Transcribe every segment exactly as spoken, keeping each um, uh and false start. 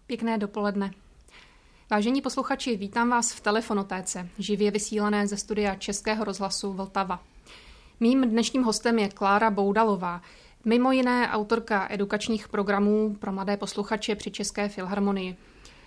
Pěkné dopoledne. Vážení posluchači, vítám vás v Telefonotéce, živě vysílané ze studia Českého rozhlasu Vltava. Mým dnešním hostem je Klára Boudalová, mimo jiné autorka edukačních programů pro mladé posluchače při České filharmonii.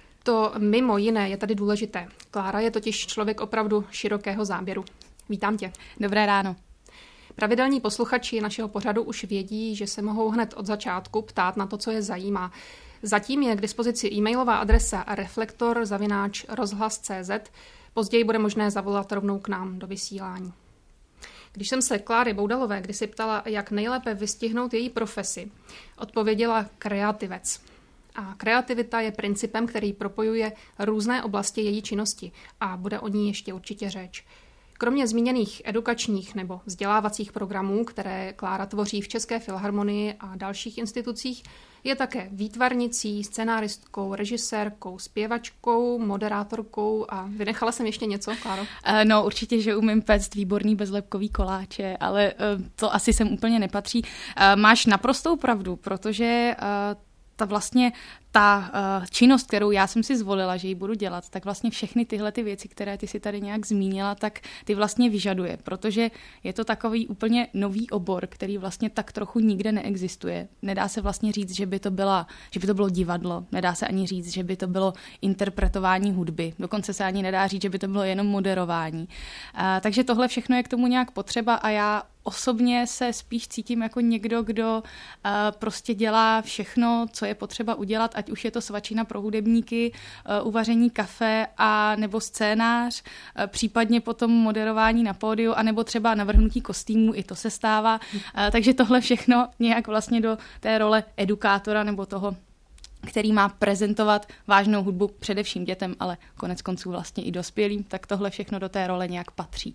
To mimo jiné je tady důležité. Klára je totiž člověk opravdu širokého záběru. Vítám tě. Dobré ráno. Pravidelní posluchači našeho pořadu už vědí, že se mohou hned od začátku ptát na to, co je zajímá. Zatím je k dispozici e-mailová adresa reflektor zavináč rozhlas tečka cé zet. Později bude možné zavolat rovnou k nám do vysílání. Když jsem se Kláry Boudalové kdysi ptala, jak nejlépe vystihnout její profesi, odpověděla kreativec. A kreativita je principem, který propojuje různé oblasti její činnosti a bude o ní ještě určitě řeč. Kromě zmíněných edukačních nebo vzdělávacích programů, které Klára tvoří v České filharmonii a dalších institucích, je také výtvarnicí, scenáristkou, režisérkou, zpěvačkou, moderátorkou a vynechala jsem ještě něco, Kláro? No určitě, že umím péct výborný bezlepkový koláče, ale to asi sem úplně nepatří. Máš naprostou pravdu, protože ta vlastně ta uh, činnost, kterou já jsem si zvolila, že ji budu dělat, tak vlastně všechny tyhle ty věci, které ty si tady nějak zmínila, tak ty vlastně vyžaduje, protože je to takový úplně nový obor, který vlastně tak trochu nikde neexistuje. Nedá se vlastně říct, že by to byla, že by to bylo divadlo, nedá se ani říct, že by to bylo interpretování hudby, dokonce se ani nedá říct, že by to bylo jenom moderování. Uh, takže tohle všechno je k tomu nějak potřeba a já osobně se spíš cítím jako někdo, kdo uh, prostě dělá všechno, co je potřeba udělat, ať už je to svačina pro hudebníky, uh, uvaření kafe a nebo scénář, uh, případně potom moderování na pódiu, anebo třeba navrhnutí kostýmů, i to se stává. Uh, takže tohle všechno nějak vlastně do té role edukátora nebo toho, který má prezentovat vážnou hudbu především dětem, ale konec konců vlastně i dospělým, tak tohle všechno do té role nějak patří.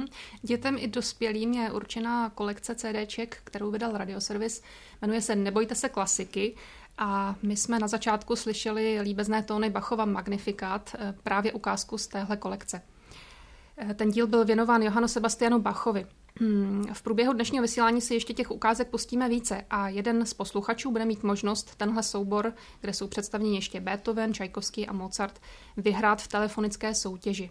Dětem i dospělým je určená kolekce CDček, kterou vydal Radioservis. Jmenuje se Nebojte se klasiky a my jsme na začátku slyšeli líbezné tóny Bachova Magnifikát, právě ukázku z téhle kolekce. Ten díl byl věnován Johannu Sebastianu Bachovi. V průběhu dnešního vysílání si ještě těch ukázek pustíme více a jeden z posluchačů bude mít možnost tenhle soubor, kde jsou představeni ještě Beethoven, Čajkovský a Mozart, vyhrát v telefonické soutěži.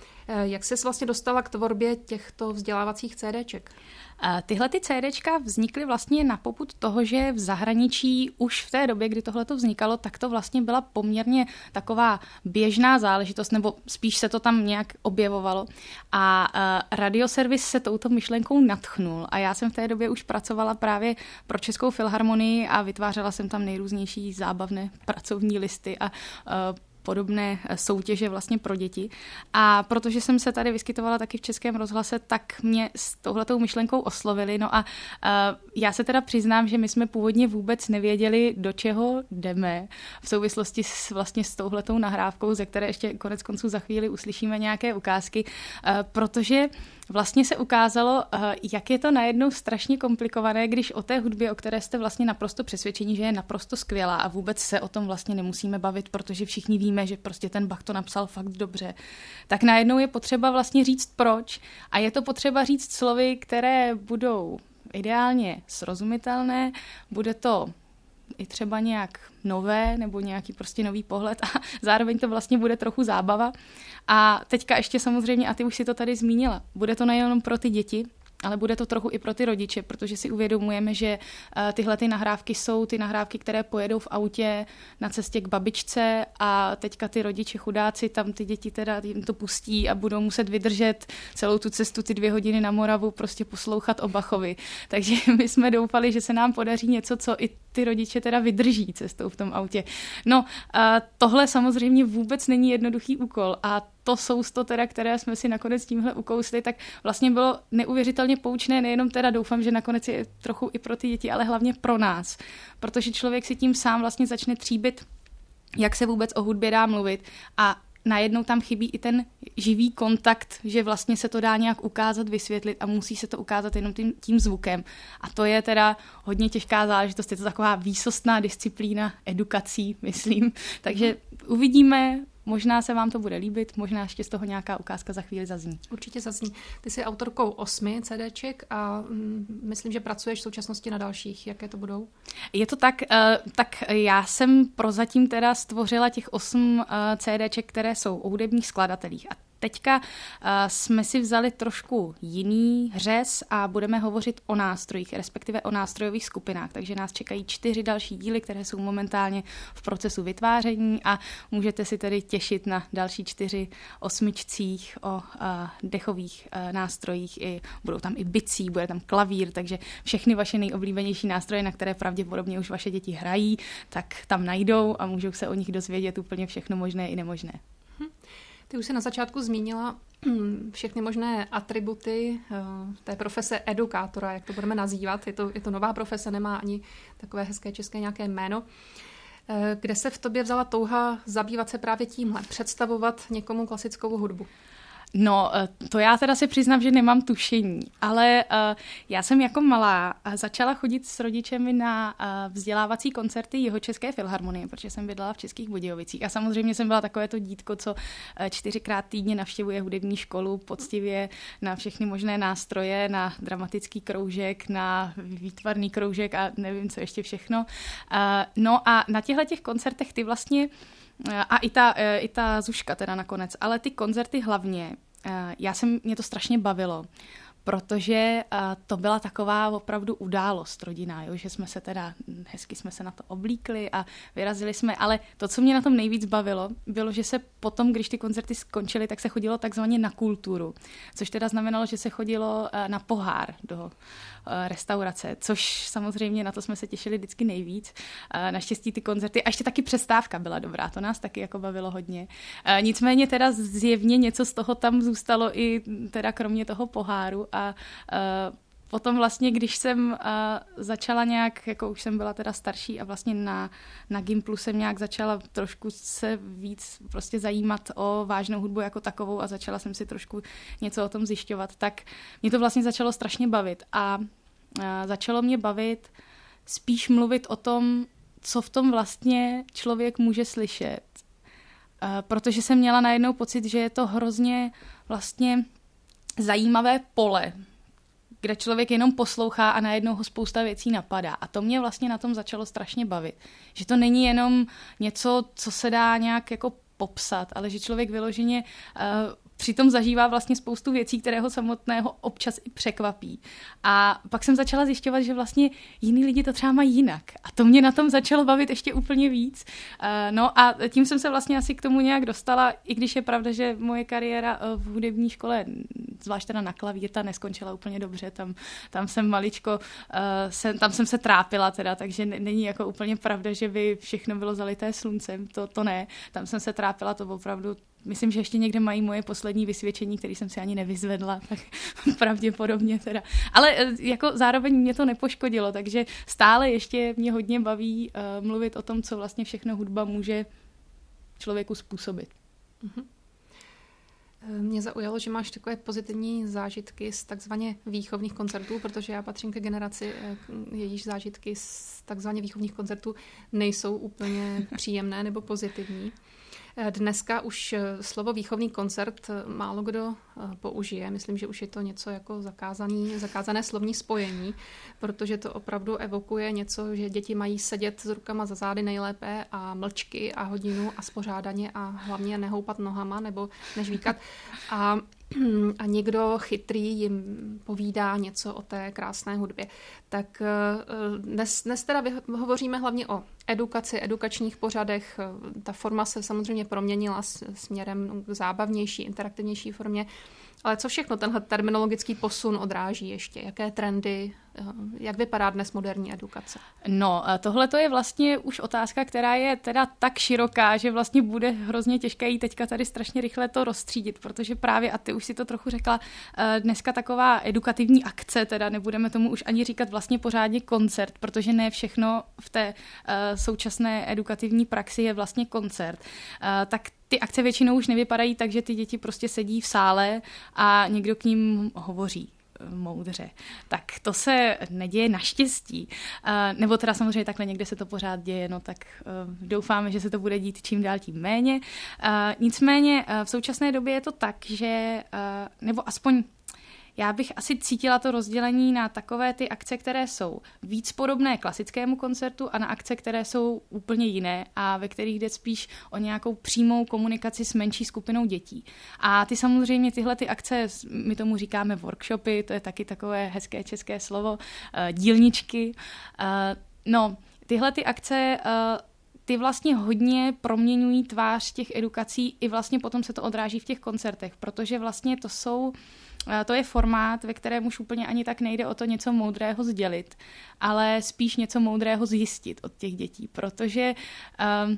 Jak jsi vlastně dostala k tvorbě těchto vzdělávacích CDček? Tyhle ty CDčka vznikly vlastně na popud toho, že v zahraničí už v té době, kdy tohleto vznikalo, tak to vlastně byla poměrně taková běžná záležitost, nebo spíš se to tam nějak objevovalo. A Radioservis se touto myšlenkou nadchnul a já jsem v té době už pracovala právě pro Českou filharmonii a vytvářela jsem tam nejrůznější zábavné pracovní listy a podobné soutěže vlastně pro děti. A protože jsem se tady vyskytovala taky v Českém rozhlase, tak mě s touhletou myšlenkou oslovili. No a uh, já se teda přiznám, že my jsme původně vůbec nevěděli, do čeho jdeme v souvislosti s, vlastně s touhletou nahrávkou, ze které ještě konec konců za chvíli uslyšíme nějaké ukázky, uh, protože vlastně se ukázalo, jak je to najednou strašně komplikované, když o té hudbě, o které jste vlastně naprosto přesvědčení, že je naprosto skvělá a vůbec se o tom vlastně nemusíme bavit, protože všichni víme, že prostě ten Bach to napsal fakt dobře, tak najednou je potřeba vlastně říct proč a je to potřeba říct slovy, které budou ideálně srozumitelné, bude to i třeba nějak nové nebo nějaký prostě nový pohled a zároveň to vlastně bude trochu zábava. A teďka ještě samozřejmě, a ty už si to tady zmínila, bude to nejenom pro ty děti, ale bude to trochu i pro ty rodiče, protože si uvědomujeme, že tyhle ty nahrávky jsou ty nahrávky, které pojedou v autě na cestě k babičce a teďka ty rodiče chudáci, tam ty děti teda jim to pustí a budou muset vydržet celou tu cestu, ty dvě hodiny na Moravu, prostě poslouchat o Bachovi. Takže my jsme doufali, že se nám podaří něco, co i ty rodiče teda vydrží cestou v tom autě. No, tohle samozřejmě vůbec není jednoduchý úkol a to sousto teda, které jsme si nakonec tímhle ukousli, tak vlastně bylo neuvěřitelně poučné, nejenom teda doufám, že nakonec je trochu i pro ty děti, ale hlavně pro nás, protože člověk si tím sám vlastně začne tříbit, jak se vůbec o hudbě dá mluvit a najednou tam chybí i ten živý kontakt, že vlastně se to dá nějak ukázat, vysvětlit a musí se to ukázat jenom tím, tím zvukem. A to je teda hodně těžká záležitost, je to taková výsostná disciplína edukací, myslím. Takže uvidíme, Možná se vám to bude líbit, možná ještě z toho nějaká ukázka za chvíli zazní. Určitě zazní. Ty jsi autorkou osmi CDček a mm, myslím, že pracuješ v současnosti na dalších. Jaké to budou? Je to tak, tak já jsem prozatím teda stvořila těch osm CDček, které jsou o hudebních skladatelích. A teďka uh, jsme si vzali trošku jiný řez a budeme hovořit o nástrojích, respektive o nástrojových skupinách. Takže nás čekají čtyři další díly, které jsou momentálně v procesu vytváření a můžete si tedy těšit na další čtyři osmičcích o uh, dechových uh, nástrojích. I, budou tam i bicí, bude tam klavír, takže všechny vaše nejoblíbenější nástroje, na které pravděpodobně už vaše děti hrají, tak tam najdou a můžou se o nich dozvědět úplně všechno možné i nemožné. Hm. Ty už jsi na začátku zmínila všechny možné atributy té profese edukátora, jak to budeme nazývat. Je to, je to nová profese, nemá ani takové hezké české nějaké jméno. Kde se v tobě vzala touha zabývat se právě tímhle, představovat někomu klasickou hudbu? No, to já teda si přiznám, že nemám tušení, ale uh, já jsem jako malá začala chodit s rodičemi na uh, vzdělávací koncerty Jihočeské filharmonie, protože jsem bydlela v Českých Budějovicích a samozřejmě jsem byla takové to dítko, co uh, čtyřikrát týdně navštěvuje hudební školu, poctivě na všechny možné nástroje, na dramatický kroužek, na výtvarný kroužek a nevím, co ještě všechno. Uh, no a na těchto těch koncertech ty vlastně a i ta, i ta Zuška teda nakonec, ale ty koncerty hlavně, já jsem, mě to strašně bavilo, protože to byla taková opravdu událost rodinná, jo? Že jsme se teda, hezky jsme se na to oblíkli a vyrazili jsme, ale to, co mě na tom nejvíc bavilo, bylo, že se potom, když ty koncerty skončily, tak se chodilo takzvaně na kulturu, což teda znamenalo, že se chodilo na pohár do restaurace, což samozřejmě na to jsme se těšili vždycky nejvíc. Naštěstí ty koncerty, a ještě taky přestávka byla dobrá, to nás taky jako bavilo hodně. Nicméně teda zjevně něco z toho tam zůstalo i teda kromě toho poháru a potom vlastně, když jsem uh, začala nějak, jako už jsem byla teda starší a vlastně na, na Gimplu jsem nějak začala trošku se víc prostě zajímat o vážnou hudbu jako takovou a začala jsem si trošku něco o tom zjišťovat, tak mě to vlastně začalo strašně bavit a uh, začalo mě bavit spíš mluvit o tom, co v tom vlastně člověk může slyšet. Uh, protože jsem měla najednou pocit, že je to hrozně vlastně zajímavé pole, kde člověk jenom poslouchá a najednou ho spousta věcí napadá. A to mě vlastně na tom začalo strašně bavit. Že to není jenom něco, co se dá nějak jako popsat, ale že člověk vyloženě uh, přitom zažívá vlastně spoustu věcí, které ho samotného občas i překvapí. A pak jsem začala zjišťovat, že vlastně jiní lidi to třeba mají jinak. A to mě na tom začalo bavit ještě úplně víc. Uh, no a tím jsem se vlastně asi k tomu nějak dostala, i když je pravda, že moje kariéra v hudební škole, zvlášť teda na klavír, ta neskončila úplně dobře. Tam, tam jsem maličko, uh, se, tam jsem se trápila teda, takže není jako úplně pravda, že by všechno bylo zalité sluncem. To, to ne. Tam jsem se trápila, to opravdu. Myslím, že ještě někde mají moje poslední vysvědčení, které jsem si ani nevyzvedla, tak pravděpodobně teda. Ale jako zároveň mě to nepoškodilo, takže stále ještě mě hodně baví uh, mluvit o tom, co vlastně všechno hudba může člověku způsobit. Mm-hmm. Mě zaujalo, že máš takové pozitivní zážitky z takzvaně výchovných koncertů, protože já patřím ke generaci, jejíž zážitky z takzvaně výchovních koncertů nejsou úplně příjemné nebo pozitivní. Dneska už slovo výchovný koncert málo kdo použije. Myslím, že už je to něco jako zakázaný, zakázané slovní spojení, protože to opravdu evokuje něco, že děti mají sedět s rukama za zády nejlépe a mlčky a hodinu a spořádaně a hlavně nehoupat nohama nebo nežvíkat. A a někdo chytrý jim povídá něco o té krásné hudbě. Tak dnes, dnes teda hovoříme hlavně o edukaci, edukačních pořadech. Ta forma se samozřejmě proměnila směrem k zábavnější, interaktivnější formě. Ale co všechno tenhle terminologický posun odráží ještě? Jaké trendy? Jak vypadá dnes moderní edukace? No, tohle to je vlastně už otázka, která je teda tak široká, že vlastně bude hrozně těžké jí teďka tady strašně rychle to rozstřídit, protože právě, a ty už si to trochu řekla, dneska taková edukativní akce, teda nebudeme tomu už ani říkat vlastně pořádně koncert, protože ne všechno v té současné edukativní praxi je vlastně koncert. Tak ty akce většinou už nevypadají tak, že ty děti prostě sedí v sále a někdo k ním hovoří. moudře. Tak to se neděje naštěstí. Nebo teda samozřejmě takhle někde se to pořád děje, no tak doufáme, že se to bude dít čím dál tím méně. Nicméně v současné době je to tak, že, nebo aspoň já bych asi cítila to rozdělení na takové ty akce, které jsou víc podobné klasickému koncertu a na akce, které jsou úplně jiné a ve kterých jde spíš o nějakou přímou komunikaci s menší skupinou dětí. A ty samozřejmě tyhle ty akce, my tomu říkáme workshopy, to je taky takové hezké české slovo, dílničky. No, tyhle ty akce ty vlastně hodně proměňují tvář těch edukací i vlastně potom se to odráží v těch koncertech, protože vlastně to jsou To je formát, ve kterém už úplně ani tak nejde o to něco moudrého sdělit, ale spíš něco moudrého zjistit od těch dětí, protože um,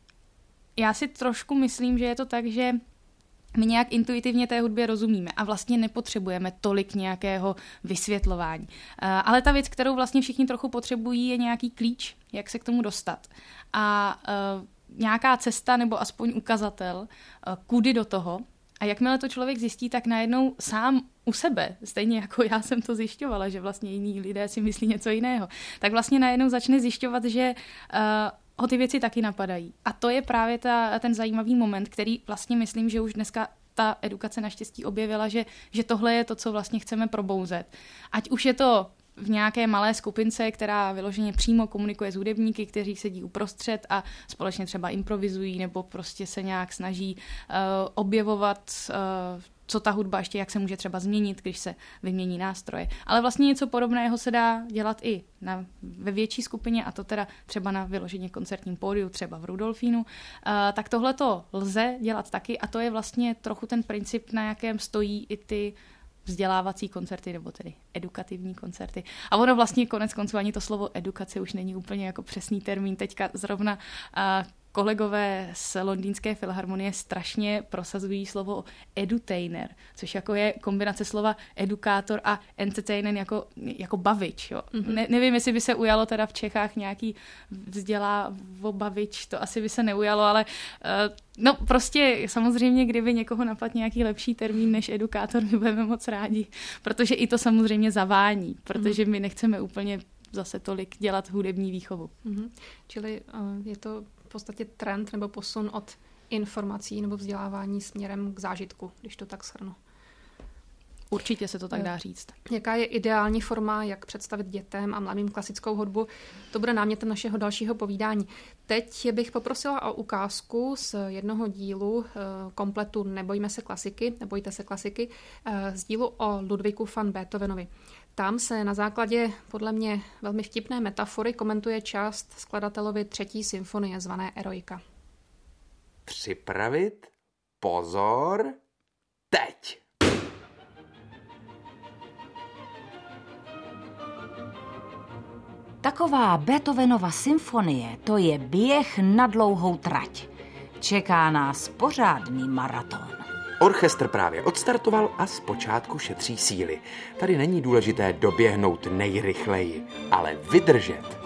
já si trošku myslím, že je to tak, že my nějak intuitivně té hudbě rozumíme a vlastně nepotřebujeme tolik nějakého vysvětlování. Uh, ale ta věc, kterou vlastně všichni trochu potřebují, je nějaký klíč, jak se k tomu dostat. A uh, nějaká cesta nebo aspoň ukazatel, uh, kudy do toho. A jakmile to člověk zjistí, tak najednou sám u sebe, stejně jako já jsem to zjišťovala, že vlastně jiní lidé si myslí něco jiného, tak vlastně najednou začne zjišťovat, že uh, ho ty věci taky napadají. A to je právě ta, ten zajímavý moment, který vlastně myslím, že už dneska ta edukace naštěstí objevila, že, že tohle je to, co vlastně chceme probouzet. Ať už je to v nějaké malé skupince, která vyloženě přímo komunikuje s hudebníky, kteří sedí uprostřed a společně třeba improvizují nebo prostě se nějak snaží uh, objevovat, uh, co ta hudba ještě, jak se může třeba změnit, když se vymění nástroje. Ale vlastně něco podobného se dá dělat i na, ve větší skupině, a to teda třeba na vyloženě koncertním pódiu, třeba v Rudolfínu. Uh, tak tohle to lze dělat taky a to je vlastně trochu ten princip, na jakém stojí i ty vzdělávací koncerty, nebo tedy edukativní koncerty. A ono vlastně konec konců ani to slovo edukace už není úplně jako přesný termín. Teďka zrovna uh, kolegové z Londýnské filharmonie strašně prosazují slovo edutainer, což jako je kombinace slova edukátor a entertainer jako, jako bavič. Jo. Mm-hmm. Ne, nevím, jestli by se ujalo teda v Čechách nějaký vzdělávabavič, to asi by se neujalo, ale uh, no prostě samozřejmě, kdyby někoho napadl nějaký lepší termín než edukátor, my budeme moc rádi, protože i to samozřejmě zavání, protože my nechceme úplně zase tolik dělat hudební výchovu. Mm-hmm. Čili uh, je to v podstatě trend nebo posun od informací nebo vzdělávání směrem k zážitku, když to tak shrnu. Určitě se to tak dá říct. Jaká je ideální forma, jak představit dětem a mladým klasickou hudbu? To bude námětem našeho dalšího povídání. Teď bych poprosila o ukázku z jednoho dílu kompletu Nebojme se klasiky, nebojte se klasiky, z dílu o Ludwigu van Beethovenovi. Tam se na základě podle mě velmi vtipné metafory komentuje část skladatelovy třetí symfonie zvané Eroika. Připravit, pozor, teď! Taková Beethovenova symfonie, to je běh na dlouhou trať. Čeká nás pořádný maraton. Orchestr právě odstartoval a zpočátku šetří síly. Tady není důležité doběhnout nejrychleji, ale vydržet.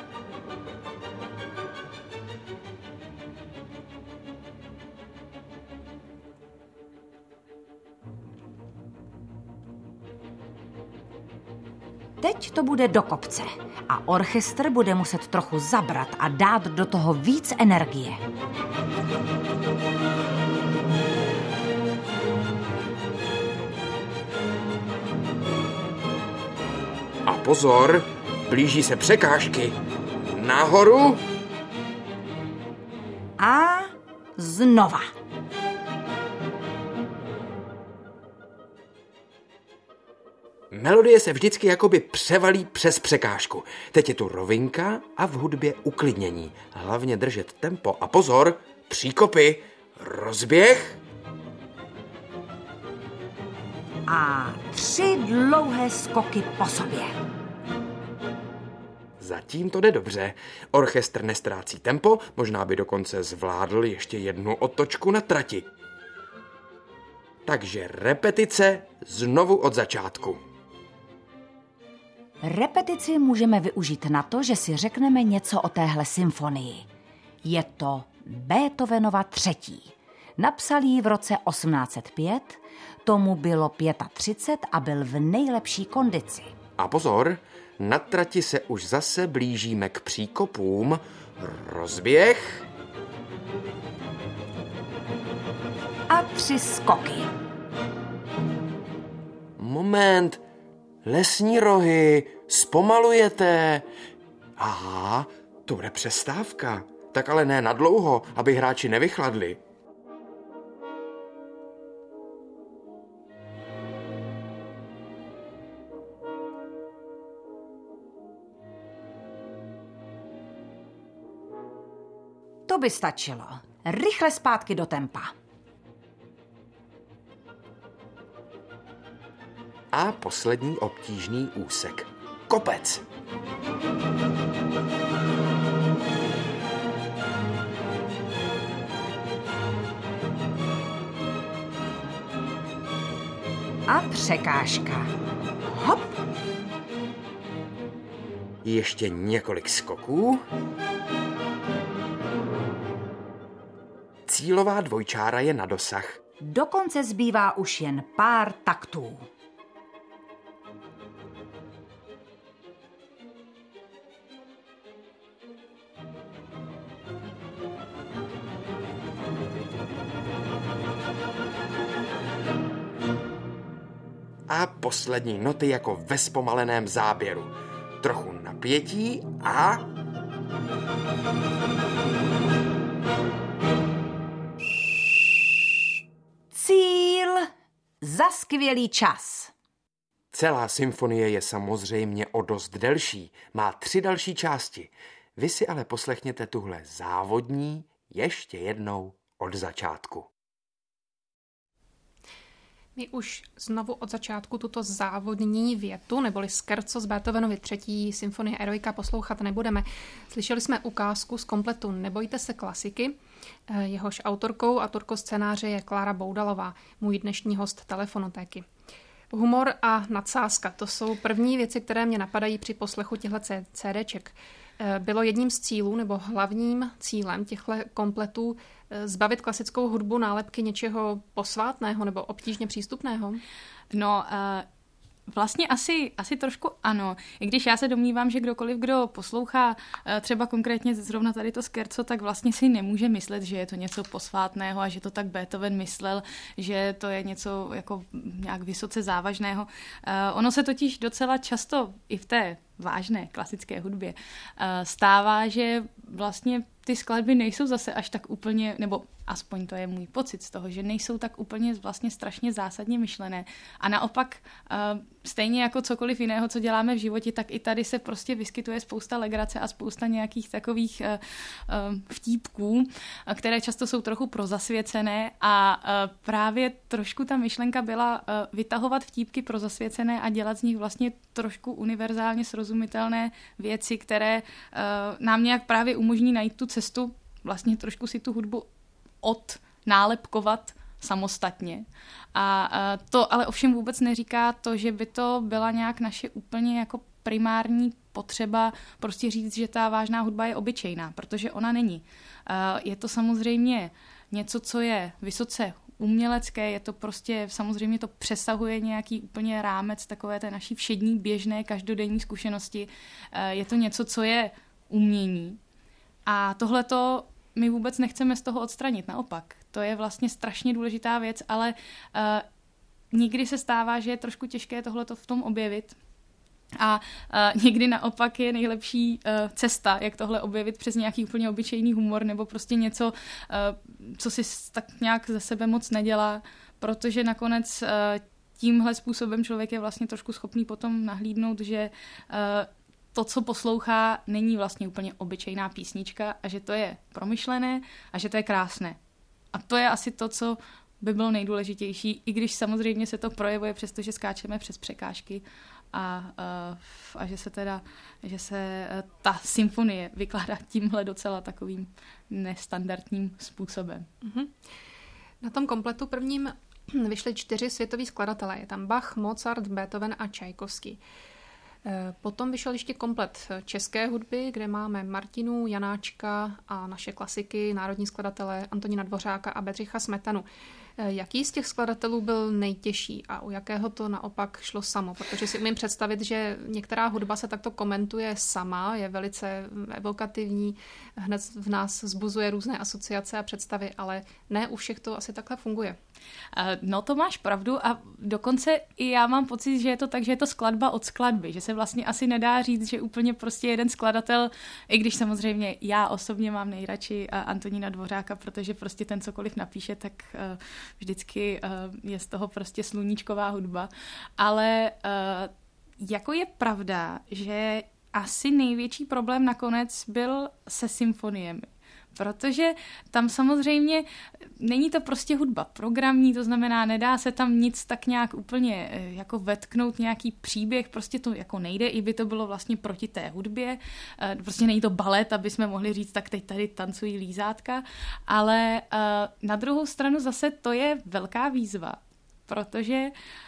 Teď to bude do kopce a orchestr bude muset trochu zabrat a dát do toho víc energie. A pozor, blíží se překážky. Nahoru. A znova. Melodie se vždycky jakoby převalí přes překážku. Teď je tu rovinka a v hudbě uklidnění. Hlavně držet tempo a pozor, příkopy, rozběh. A tři dlouhé skoky po sobě. Zatím to jde dobře. Orchestr nestrácí tempo, možná by dokonce zvládl ještě jednu otočku na trati. Takže repetice znovu od začátku. Repetici můžeme využít na to, že si řekneme něco o téhle symfonii. Je to Beethovenova třetí. Napsal ji v roce osmnáct set pět, tomu bylo třicet pět a byl v nejlepší kondici. A pozor, na trati se už zase blížíme k příkopům. Rozběh. A tři skoky. Moment, lesní rohy, zpomalujete. Aha, to bude přestávka. Tak ale ne na dlouho, aby hráči nevychladli. To by stačilo. Rychle zpátky do tempa. A poslední obtížný úsek. Kopec. A překážka. Hop. Ještě několik skoků. Cílová dvojčára je na dosah. Dokonce zbývá už jen pár taktů. A poslední noty jako ve zpomaleném záběru. Trochu napětí a... Cíl za skvělý čas. Celá symfonie je samozřejmě o dost delší. Má tři další části. Vy si ale poslechněte tuhle závodní ještě jednou od začátku. My už znovu od začátku tuto závodní větu, neboli scherzo z Beethovenovy třetí symfonie Eroica poslouchat nebudeme. Slyšeli jsme ukázku z kompletu Nebojte se klasiky. Jehož autorkou a autorkou scénáře je Klára Boudalová, můj dnešní host Telefonotéky. Humor a nadsázka, to jsou první věci, které mě napadají při poslechu těchto CDček. Bylo jedním z cílů nebo hlavním cílem těchto kompletů zbavit klasickou hudbu nálepky něčeho posvátného nebo obtížně přístupného? No, uh... Vlastně asi, asi trošku ano. I když já se domnívám, že kdokoliv, kdo poslouchá třeba konkrétně zrovna tady to scherzo, tak vlastně si nemůže myslet, že je to něco posvátného a že to tak Beethoven myslel, že to je něco jako nějak vysoce závažného. Ono se totiž docela často i v té vážné klasické hudbě stává, že vlastně ty skladby nejsou zase až tak úplně, nebo aspoň to je můj pocit z toho, že nejsou tak úplně vlastně strašně zásadně myšlené. A naopak stejně jako cokoliv jiného, co děláme v životě, tak i tady se prostě vyskytuje spousta legrace a spousta nějakých takových vtípků, které často jsou trochu prozasvěcené a právě trošku ta myšlenka byla vytahovat vtípky prozasvěcené a dělat z nich vlastně trošku univerzálně srozumitelné věci, které nám nějak právě umožní najít tu cestu, vlastně trošku si tu hudbu odnálepkovat samostatně. A to ale ovšem vůbec neříká to, že by to byla nějak naše úplně jako primární potřeba prostě říct, že ta vážná hudba je obyčejná, protože ona není. Je to samozřejmě něco, co je vysoce umělecké, je to prostě, samozřejmě to přesahuje nějaký úplně rámec takové té naší všední, běžné, každodenní zkušenosti. Je to něco, co je umění. A tohleto my vůbec nechceme z toho odstranit, naopak. To je vlastně strašně důležitá věc, ale uh, někdy se stává, že je trošku těžké tohleto v tom objevit. A uh, někdy naopak je nejlepší uh, cesta, jak tohle objevit přes nějaký úplně obyčejný humor nebo prostě něco, uh, co si tak nějak ze sebe moc nedělá, protože nakonec uh, tímhle způsobem člověk je vlastně trošku schopný potom nahlídnout, že uh, to, co poslouchá, není vlastně úplně obyčejná písnička a že to je promyšlené a že to je krásné. A to je asi to, co by bylo nejdůležitější, i když samozřejmě se to projevuje přesto, že skáčeme přes překážky a, a, a že se teda, že se ta symfonie vykládá tímhle docela takovým nestandardním způsobem. Mm-hmm. Na tom kompletu prvním vyšly čtyři světoví skladatelé. Je tam Bach, Mozart, Beethoven a Čajkovský. Potom vyšel ještě komplet české hudby, kde máme Martinu, Janáčka a naše klasiky, národní skladatele Antonína Dvořáka a Bedřicha Smetanu. Jaký z těch skladatelů byl nejtěžší a u jakého to naopak šlo samo? Protože si umím představit, že některá hudba se takto komentuje sama, je velice evokativní, hned v nás vzbuzuje různé asociace a představy, ale ne u všech to asi takhle funguje. No to máš pravdu a dokonce i já mám pocit, že je to tak, že je to skladba od skladby, že se vlastně asi nedá říct, že úplně prostě jeden skladatel, i když samozřejmě já osobně mám nejradši Antonína Dvořáka, protože prostě ten cokoliv napíše, tak vždycky je z toho prostě sluníčková hudba, ale jako je pravda, že asi největší problém nakonec byl se symfoniemi. Protože tam samozřejmě není to prostě hudba programní, to znamená, nedá se tam nic tak nějak úplně jako vetknout nějaký příběh, prostě to jako nejde, i by to bylo vlastně proti té hudbě, prostě není to balet, aby jsme mohli říct, tak teď tady tancují lízátka, ale na druhou stranu zase to je velká výzva, protože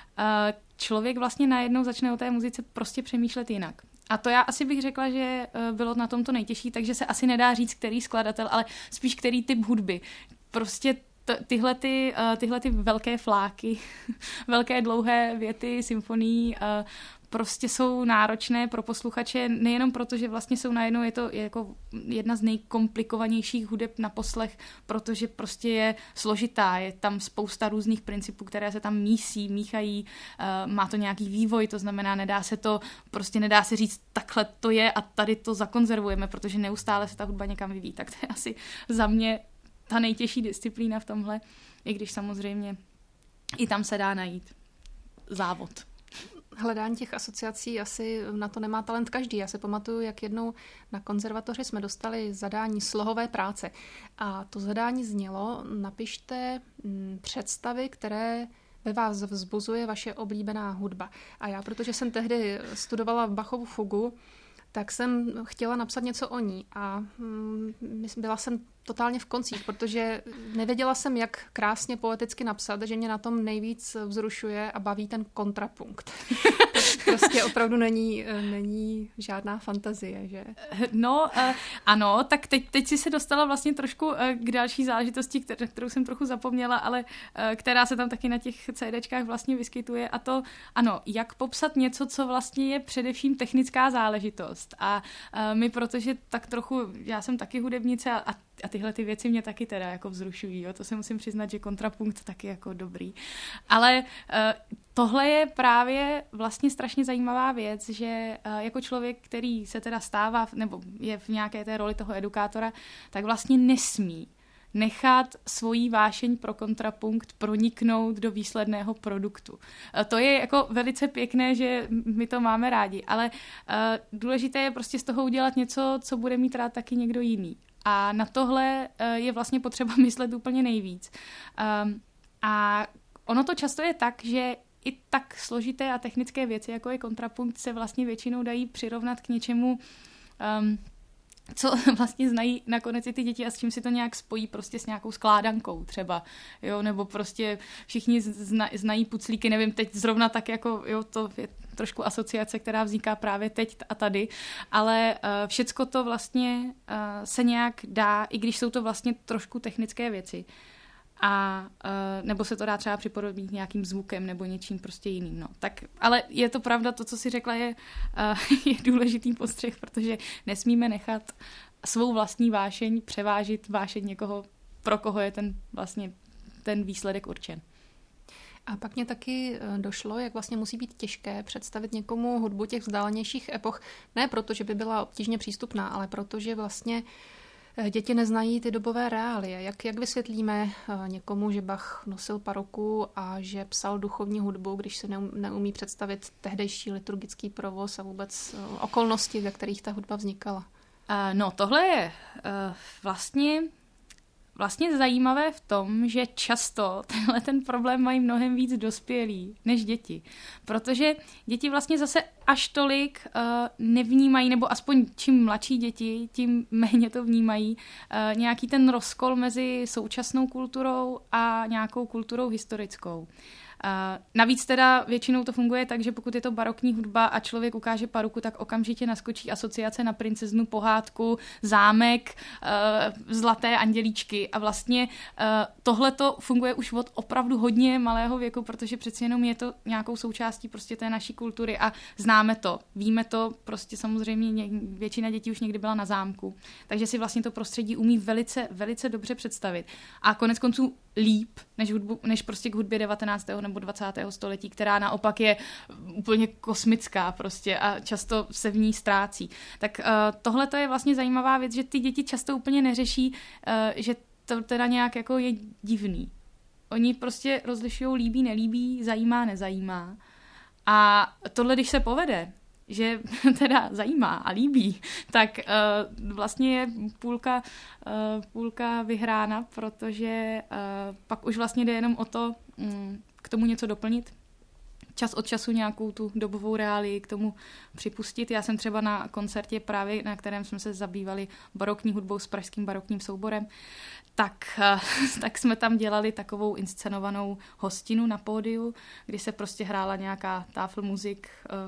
člověk vlastně najednou začne o té muzice prostě přemýšlet jinak. A to já asi bych řekla, že bylo na tom to nejtěžší, takže se asi nedá říct, který skladatel, ale spíš který typ hudby. Prostě t- tyhle, ty, tyhle ty velké fláky, velké dlouhé věty symfonií prostě jsou náročné pro posluchače, nejenom proto, že vlastně jsou najednou, je to jako jedna z nejkomplikovanějších hudeb na poslech, protože prostě je složitá, je tam spousta různých principů, které se tam mísí, míchají, má to nějaký vývoj, to znamená, nedá se to, prostě nedá se říct, takhle to je a tady to zakonzervujeme, protože neustále se ta hudba někam vyvíjí. Tak to je asi za mě ta nejtěžší disciplína v tomhle, i když samozřejmě i tam se dá najít závod. Hledání těch asociací asi na to nemá talent každý. Já si pamatuju, jak jednou na konzervatoři jsme dostali zadání slohové práce. A to zadání znělo, napište představy, které ve vás vzbuzuje vaše oblíbená hudba. A já, protože jsem tehdy studovala Bachovu fugu, tak jsem chtěla napsat něco o ní a byla jsem totálně v koncích, protože nevěděla jsem, jak krásně poeticky napsat, že mě na tom nejvíc vzrušuje a baví ten kontrapunkt. Prostě opravdu není, není žádná fantazie, že? No, uh, ano, tak teď, teď si se dostala vlastně trošku uh, k další záležitosti, kterou, kterou jsem trochu zapomněla, ale uh, která se tam taky na těch CDčkách vlastně vyskytuje a to, ano, jak popsat něco, co vlastně je především technická záležitost. A uh, my, protože tak trochu, já jsem taky hudebnice a, a A tyhle ty věci mě taky teda jako vzrušují, jo? To se musím přiznat, že kontrapunkt taky jako dobrý. Ale uh, tohle je právě vlastně strašně zajímavá věc, že uh, jako člověk, který se teda stává, nebo je v nějaké té roli toho edukátora, tak vlastně nesmí nechat svoji vášeň pro kontrapunkt proniknout do výsledného produktu. Uh, to je jako velice pěkné, že my to máme rádi, ale uh, důležité je prostě z toho udělat něco, co bude mít rád taky někdo jiný. A na tohle je vlastně potřeba myslet úplně nejvíc. Um, a ono to často je tak, že i tak složité a technické věci, jako je kontrapunkt, se vlastně většinou dají přirovnat k něčemu, um, co vlastně znají nakonec i ty děti a s čím si to nějak spojí prostě s nějakou skládankou třeba, jo, nebo prostě všichni zna, znají puclíky, nevím, teď zrovna tak jako, jo, to je trošku asociace, která vzniká právě teď a tady, ale uh, všecko to vlastně uh, se nějak dá, i když jsou to vlastně trošku technické věci. A uh, nebo se to dá třeba připodobnit nějakým zvukem nebo něčím prostě jiným. No. Tak, ale je to pravda, to, co si řekla, je, uh, je důležitý postřeh, protože nesmíme nechat svou vlastní vášeň převážit vášeň někoho, pro koho je ten vlastně ten výsledek určen. A pak mě taky došlo, jak vlastně musí být těžké představit někomu hudbu těch vzdálenějších epoch. Ne proto, že by byla obtížně přístupná, ale proto, že vlastně děti neznají ty dobové reálie. Jak, jak vysvětlíme někomu, že Bach nosil paroku a že psal duchovní hudbu, když se neumí představit tehdejší liturgický provoz a vůbec okolnosti, ve kterých ta hudba vznikala? Uh, no, tohle je uh, vlastně... Vlastně zajímavé v tom, že často tenhle ten problém mají mnohem víc dospělí než děti. Protože děti vlastně zase až tolik uh, nevnímají, nebo aspoň čím mladší děti, tím méně to vnímají, uh, nějaký ten rozkol mezi současnou kulturou a nějakou kulturou historickou. Navíc teda většinou to funguje tak, že pokud je to barokní hudba a člověk ukáže paruku, tak okamžitě naskočí asociace na princeznu, pohádku, zámek, zlaté andělíčky a vlastně tohle to funguje už od opravdu hodně malého věku, protože přeci jenom je to nějakou součástí prostě té naší kultury a známe to, víme to, prostě samozřejmě většina dětí už někdy byla na zámku, takže si vlastně to prostředí umí velice, velice dobře představit. A konec konců líp, než, hudbu, než prostě k hudbě devatenáctého nebo dvacátého století, která naopak je úplně kosmická prostě a často se v ní ztrácí. Tak uh, tohle to je vlastně zajímavá věc, že ty děti často úplně neřeší, uh, že to teda nějak jako je divný. Oni prostě rozlišují líbí, nelíbí, zajímá, nezajímá. A tohle, když se povede, že teda zajímá a líbí, tak uh, vlastně je půlka, uh, půlka vyhrána, protože uh, pak už vlastně jde jenom o to um, k tomu něco doplnit. Čas od času nějakou tu dobovou reálii k tomu připustit. Já jsem třeba na koncertě právě, na kterém jsme se zabývali barokní hudbou s pražským barokním souborem, tak, tak jsme tam dělali takovou inscenovanou hostinu na pódiu, kdy se prostě hrála nějaká táflmuzik,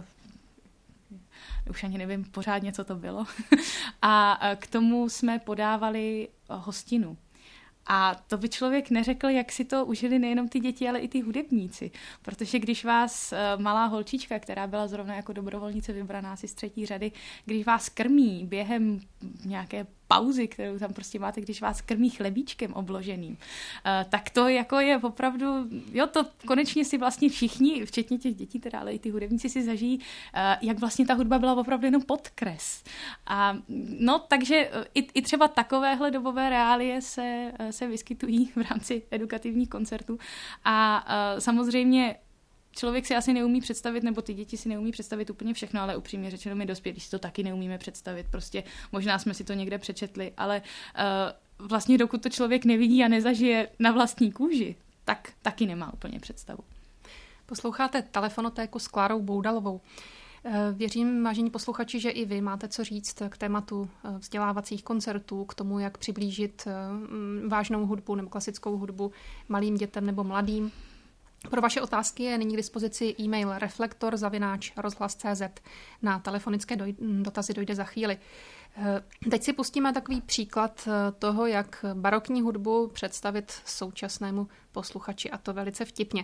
už ani nevím pořádně, co to bylo. A k tomu jsme podávali hostinu. A to by člověk neřekl, jak si to užili nejenom ty děti, ale i ty hudebníci. Protože když vás malá holčička, která byla zrovna jako dobrovolnice vybraná asi z třetí řady, když vás krmí během nějaké pauzy, kterou tam prostě máte, když vás krmí chlebíčkem obloženým, tak to jako je opravdu, jo, to konečně si vlastně všichni, včetně těch dětí, teda, ale i ty hudebníci si zažijí, jak vlastně ta hudba byla opravdu jenom podkres. A no, takže i, i třeba takovéhle dobové reálie se, se vyskytují v rámci edukativních koncertů a samozřejmě člověk si asi neumí představit, nebo ty děti si neumí představit úplně všechno, ale upřímně řečeno my dospělí si to taky neumíme představit. Prostě možná jsme si to někde přečetli, ale uh, vlastně dokud to člověk nevidí a nezažije na vlastní kůži, tak taky nemá úplně představu. Posloucháte Telefonotéku s Klárou Boudalovou. Věřím, vážení posluchači, že i vy máte co říct k tématu vzdělávacích koncertů, k tomu, jak přiblížit vážnou hudbu nebo klasickou hudbu malým dětem nebo mladým. Pro vaše otázky je nyní k dispozici e-mail reflektor zavináč rozhlas tečka cé zet. Na telefonické doj- dotazy dojde za chvíli. Teď si pustíme takový příklad toho, jak barokní hudbu představit současnému posluchači, a to velice vtipně.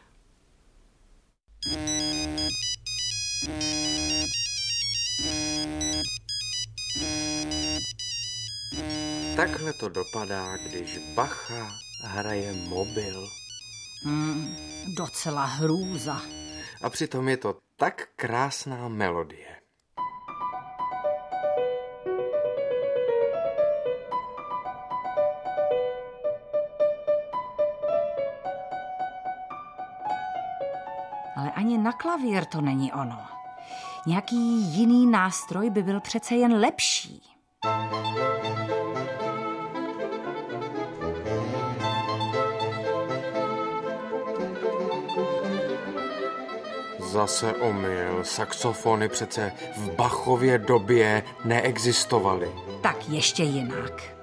Takhle to dopadá, když Bacha hraje mobil. Hmm, docela hrůza. A přitom je to tak krásná melodie. Ale ani na klavír to není ono. Nějaký jiný nástroj by byl přece jen lepší. Zase omyl. Saxofony přece v Bachově době neexistovaly. Tak ještě jinak.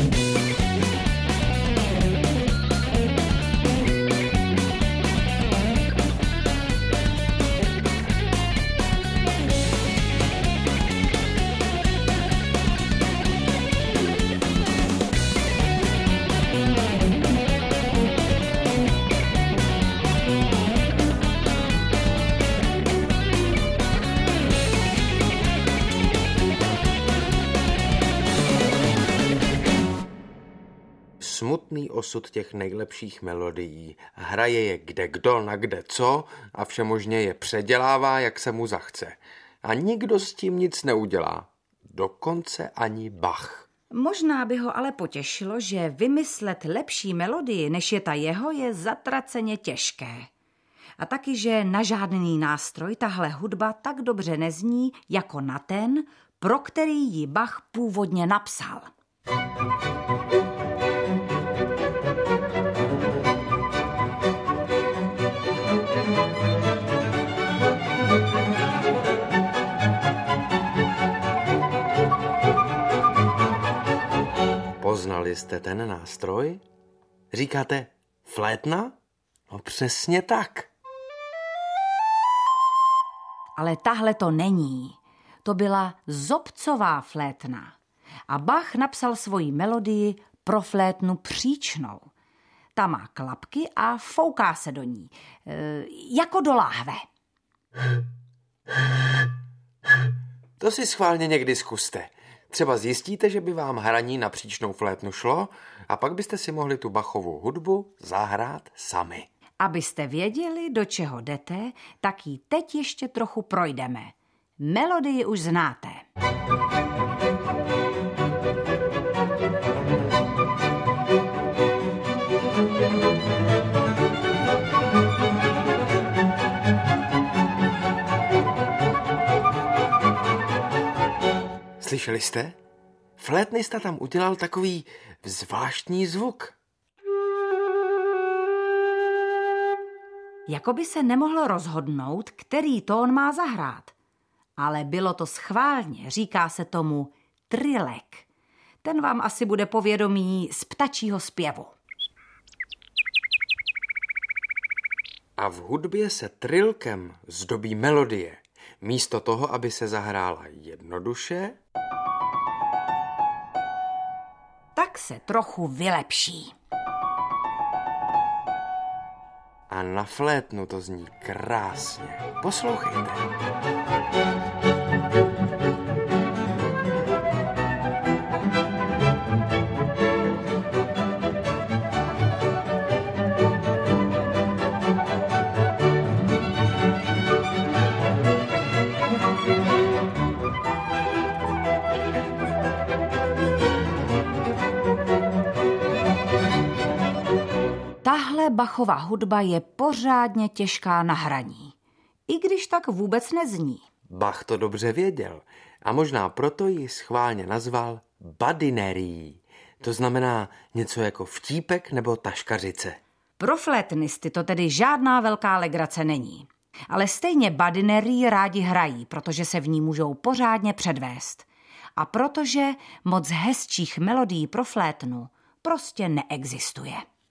Smutný osud těch nejlepších melodií. Hraje je kde kdo na kde co a všemožně je předělává, jak se mu zachce. A nikdo s tím nic neudělá. Dokonce ani Bach. Možná by ho ale potěšilo, že vymyslet lepší melodii, než je ta jeho, je zatraceně těžké. A taky, že na žádný nástroj tahle hudba tak dobře nezní, jako na ten, pro který ji Bach původně napsal. Poznali jste ten nástroj? Říkáte flétna? No přesně tak. Ale tahle to není. To byla zobcová flétna. A Bach napsal svoji melodii pro flétnu příčnou. Ta má klapky a fouká se do ní. E, jako do láhve. To si schválně někdy zkuste. Třeba zjistíte, že by vám hraní na příčnou flétnu šlo a pak byste si mohli tu Bachovou hudbu zahrát sami. Abyste věděli, do čeho jdete, tak ji teď ještě trochu projdeme. Melodii už znáte. Slyšeli jste? Flétnista tam udělal takový zvláštní zvuk. Jakoby se nemohlo rozhodnout, který tón má zahrát. Ale bylo to schválně, říká se tomu trilek. Ten vám asi bude povědomý z ptačího zpěvu. A v hudbě se trilkem zdobí melodie. Místo toho, aby se zahrála jednoduše, tak se trochu vylepší. A na flétnu to zní krásně. Poslouchejte. Tahle Bachova hudba je pořádně těžká na hraní. I když tak vůbec nezní. Bach to dobře věděl a možná proto ji schválně nazval badinerií. To znamená něco jako vtípek nebo taškařice. Pro flétnisty to tedy žádná velká legrace není. Ale stejně badinerii rádi hrají, protože se v ní můžou pořádně předvést. A protože moc hezčích melodií pro flétnu prostě neexistuje.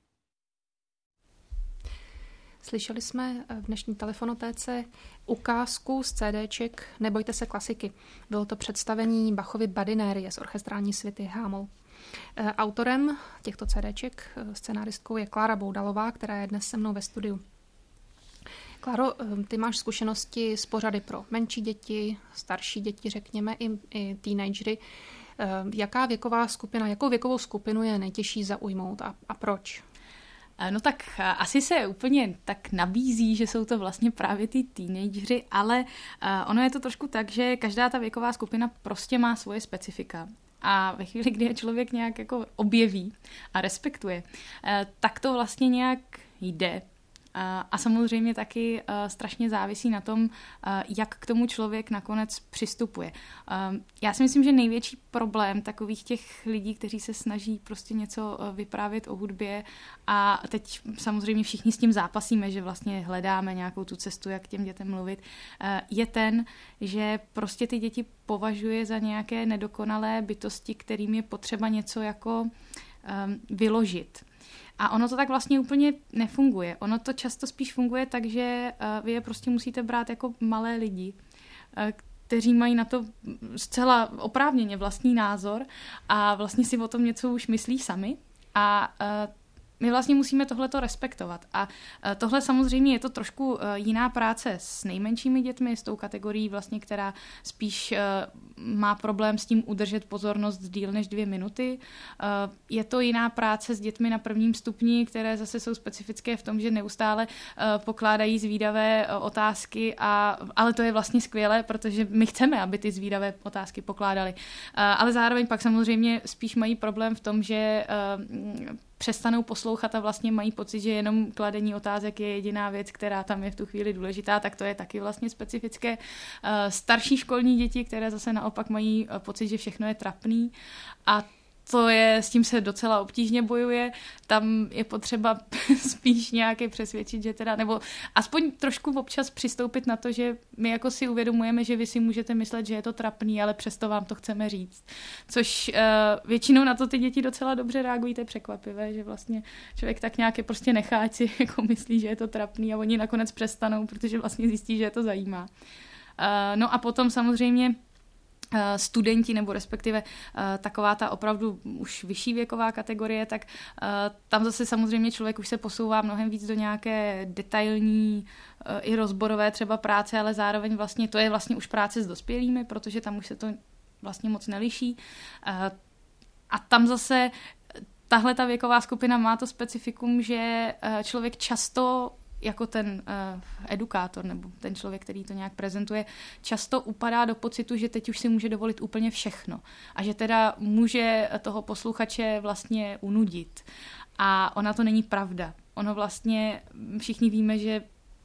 Slyšeli jsme v dnešní telefonotéce ukázku z CDček Nebojte se klasiky. Bylo to představení Bachovy badinérie z orchestrální svity Hámol. Autorem těchto CDček, scenáristkou, je Klára Boudalová, která je dnes se mnou ve studiu. Kláro, ty máš zkušenosti s pořady pro menší děti, starší děti, řekněme, i, i teenagery. Jaká věková skupina, jakou věkovou skupinu je nejtěžší zaujmout a, a proč? No tak asi se úplně tak nabízí, že jsou to vlastně právě ty teenageři, ale ono je to trošku tak, že každá ta věková skupina prostě má svoje specifika. A ve chvíli, kdy je člověk nějak jako objeví a respektuje, tak to vlastně nějak jde. A samozřejmě taky strašně závisí na tom, jak k tomu člověk nakonec přistupuje. Já si myslím, že největší problém takových těch lidí, kteří se snaží prostě něco vyprávět o hudbě a teď samozřejmě všichni s tím zápasíme, že vlastně hledáme nějakou tu cestu, jak k těm dětem mluvit, je ten, že prostě ty děti považuje za nějaké nedokonalé bytosti, kterým je potřeba něco jako vyložit. A ono to tak vlastně úplně nefunguje. Ono to často spíš funguje tak, že vy je prostě musíte brát jako malé lidi, kteří mají na to zcela oprávněně vlastní názor a vlastně si o tom něco už myslí sami. A my vlastně musíme tohleto respektovat. A tohle samozřejmě je to trošku jiná práce s nejmenšími dětmi, s tou kategorií vlastně, která spíš má problém s tím udržet pozornost díl než dvě minuty. Je to jiná práce s dětmi na prvním stupni, které zase jsou specifické v tom, že neustále pokládají zvídavé otázky, a, ale to je vlastně skvělé, protože my chceme, aby ty zvídavé otázky pokládali. Ale zároveň pak samozřejmě spíš mají problém v tom, že přestanou poslouchat a vlastně mají pocit, že jenom kladení otázek je jediná věc, která tam je v tu chvíli důležitá, tak to je taky vlastně specifické. Starší školní děti, které zase naopak mají pocit, že všechno je trapný. A to je, s tím se docela obtížně bojuje, tam je potřeba spíš nějaké přesvědčit, že teda, nebo aspoň trošku občas přistoupit na to, že my jako si uvědomujeme, že vy si můžete myslet, že je to trapný, ale přesto vám to chceme říct. Což uh, většinou na to ty děti docela dobře reagují, to je překvapivé, že vlastně člověk tak nějak je prostě nechá, ať si jako myslí, že je to trapný a oni nakonec přestanou, protože vlastně zjistí, že je to zajímá. Uh, no a potom samozřejmě studenti nebo respektive uh, taková ta opravdu už vyšší věková kategorie, tak uh, tam zase samozřejmě člověk už se posouvá mnohem víc do nějaké detailní uh, i rozborové třeba práce, ale zároveň vlastně to je vlastně už práce s dospělými, protože tam už se to vlastně moc neliší. Uh, a tam zase tahle ta věková skupina má to specifikum, že uh, člověk často jako ten uh, edukátor nebo ten člověk, který to nějak prezentuje, často upadá do pocitu, že teď už si může dovolit úplně všechno a že teda může toho posluchače vlastně unudit. A ona to není pravda. Ono vlastně, všichni víme, že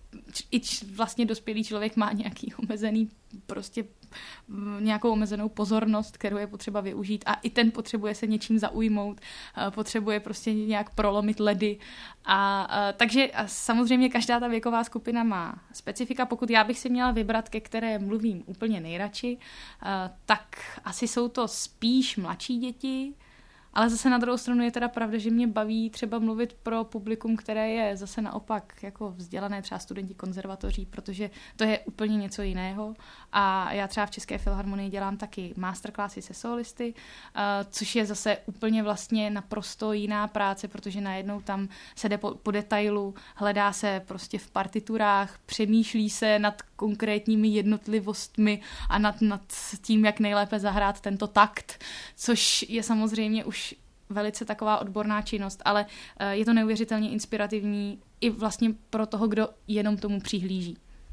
i vlastně dospělý člověk má nějaký omezený prostě nějakou omezenou pozornost, kterou je potřeba využít a i ten potřebuje se něčím zaujmout, potřebuje prostě nějak prolomit ledy. A, a takže a samozřejmě každá ta věková skupina má specifika. Pokud já bych si měla vybrat, ke které mluvím úplně nejradši, a, tak asi jsou to spíš mladší děti, ale zase na druhou stranu je teda pravda, že mě baví třeba mluvit pro publikum, které je zase naopak jako vzdělané, třeba studenti konzervatoří, protože to je úplně něco jiného. A já třeba v České filharmonii dělám taky masterclassy se solisty, což je zase úplně vlastně naprosto jiná práce, protože najednou tam se jde po, po detailu, hledá se prostě v partiturách, přemýšlí se nad konkrétními jednotlivostmi a nad, nad tím, jak nejlépe zahrát tento takt, což je samozřejmě už velice taková odborná činnost, ale je to neuvěřitelně inspirativní i vlastně pro toho, kdo jenom tomu přihlíží.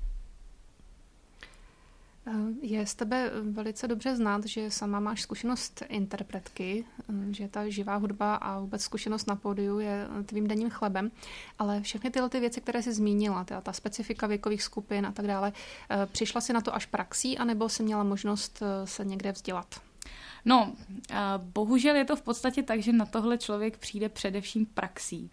Je z tebe velice dobře znát, že sama máš zkušenost interpretky, že ta živá hudba a vůbec zkušenost na pódiu je tvým denním chlebem, ale všechny tyhle ty věci, které jsi zmínila, ta, ta specifika věkových skupin a tak dále, přišla si na to až praxí, anebo jsi měla možnost se někde vzdělat? No, bohužel je to v podstatě tak, že na tohle člověk přijde především praxí.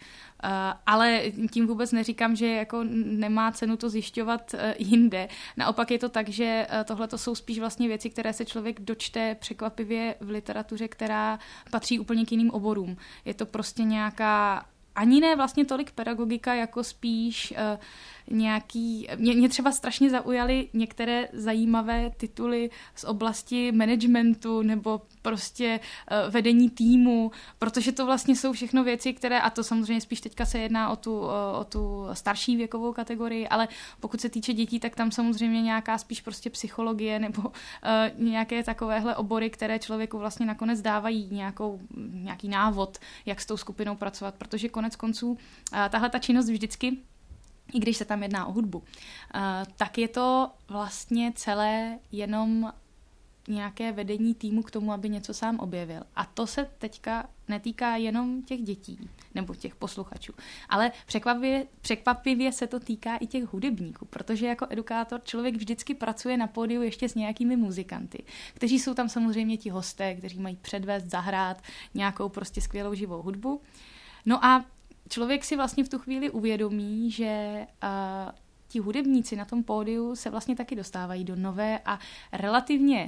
Ale tím vůbec neříkám, že jako nemá cenu to zjišťovat jinde. Naopak je to tak, že tohle to jsou spíš vlastně věci, které se člověk dočte překvapivě v literatuře, která patří úplně k jiným oborům. Je to prostě nějaká ani ne vlastně tolik pedagogika, jako spíš uh, nějaký... Mě, mě třeba strašně zaujaly některé zajímavé tituly z oblasti managementu nebo prostě uh, vedení týmu, protože to vlastně jsou všechno věci, které, a to samozřejmě spíš teďka se jedná o tu, uh, o tu starší věkovou kategorii, ale pokud se týče dětí, tak tam samozřejmě nějaká spíš prostě psychologie nebo uh, nějaké takovéhle obory, které člověku vlastně nakonec dávají nějakou, nějaký návod, jak s tou skupinou pracovat, protože konec konců uh, tahle ta činnost vždycky, i když se tam jedná o hudbu, uh, tak je to vlastně celé jenom nějaké vedení týmu k tomu, aby něco sám objevil. A to se teďka netýká jenom těch dětí nebo těch posluchačů, ale překvapivě, překvapivě se to týká i těch hudebníků, protože jako edukátor člověk vždycky pracuje na pódiu ještě s nějakými muzikanty, kteří jsou tam samozřejmě ti hosté, kteří mají předvést, zahrát nějakou prostě skvělou živou hudbu. No a člověk si vlastně v tu chvíli uvědomí, že uh, ti hudebníci na tom pódiu se vlastně taky dostávají do nové a relativně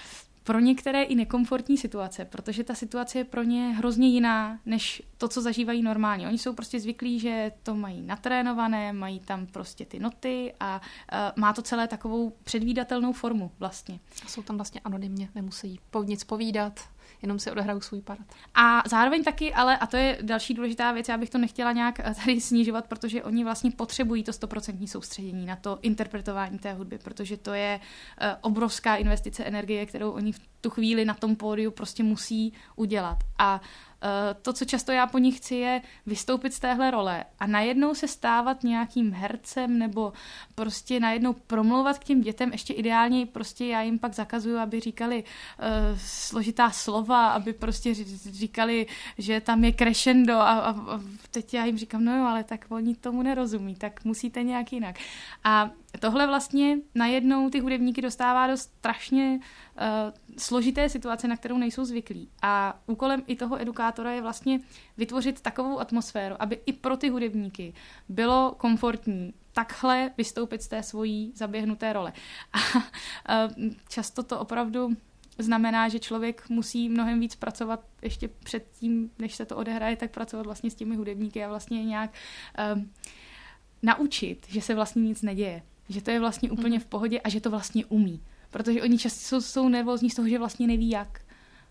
pro některé i nekomfortní situace, protože ta situace je pro ně hrozně jiná, než to, co zažívají normálně. Oni jsou prostě zvyklí, že to mají natrénované, mají tam prostě ty noty a uh, má to celé takovou předvídatelnou formu vlastně. A jsou tam vlastně anonymně, nemusí nic povídat, jenom si odehrajou svůj parad. A zároveň taky, ale, a to je další důležitá věc, já bych to nechtěla nějak tady snižovat, protože oni vlastně potřebují to stoprocentní soustředění na to interpretování té hudby, protože to je uh, obrovská investice energie, kterou oni v tu chvíli na tom pódiu prostě musí udělat. A uh, to, co často já po nich chci, je vystoupit z téhle role a najednou se stávat nějakým hercem nebo prostě najednou promlouvat k těm dětem, ještě ideálně prostě já jim pak zakazuju, aby říkali uh, složitá slova, aby prostě říkali, že tam je crescendo a, a, a teď já jim říkám, no jo, ale tak oni tomu nerozumí, tak musíte nějak jinak. A tohle vlastně najednou ty hudebníky dostává do strašně uh, složité situace, na kterou nejsou zvyklí. A úkolem i toho edukátora je vlastně vytvořit takovou atmosféru, aby i pro ty hudebníky bylo komfortní takhle vystoupit z té svojí zaběhnuté role. A uh, často to opravdu znamená, že člověk musí mnohem víc pracovat ještě předtím, než se to odehraje, tak pracovat vlastně s těmi hudebníky a vlastně nějak uh, naučit, že se vlastně nic neděje. Že to je vlastně úplně v pohodě a že to vlastně umí. Protože oni často jsou, jsou nervózní z toho, že vlastně neví jak.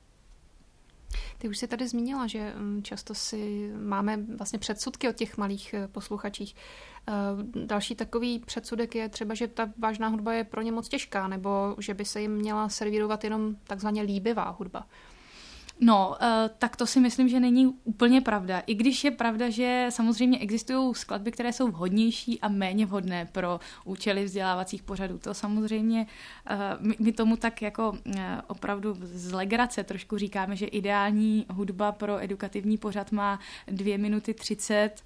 Ty už jsi tady zmínila, že často si máme vlastně předsudky o těch malých posluchačích. Další takový předsudek je třeba, že ta vážná hudba je pro ně moc těžká, nebo že by se jim měla servírovat jenom takzvaně líbivá hudba. No, tak to si myslím, že není úplně pravda. I když je pravda, že samozřejmě existují skladby, které jsou vhodnější a méně vhodné pro účely vzdělávacích pořadů. To samozřejmě, my tomu tak jako opravdu z legrace trošku říkáme, že ideální hudba pro edukativní pořad má dvě minuty třicet,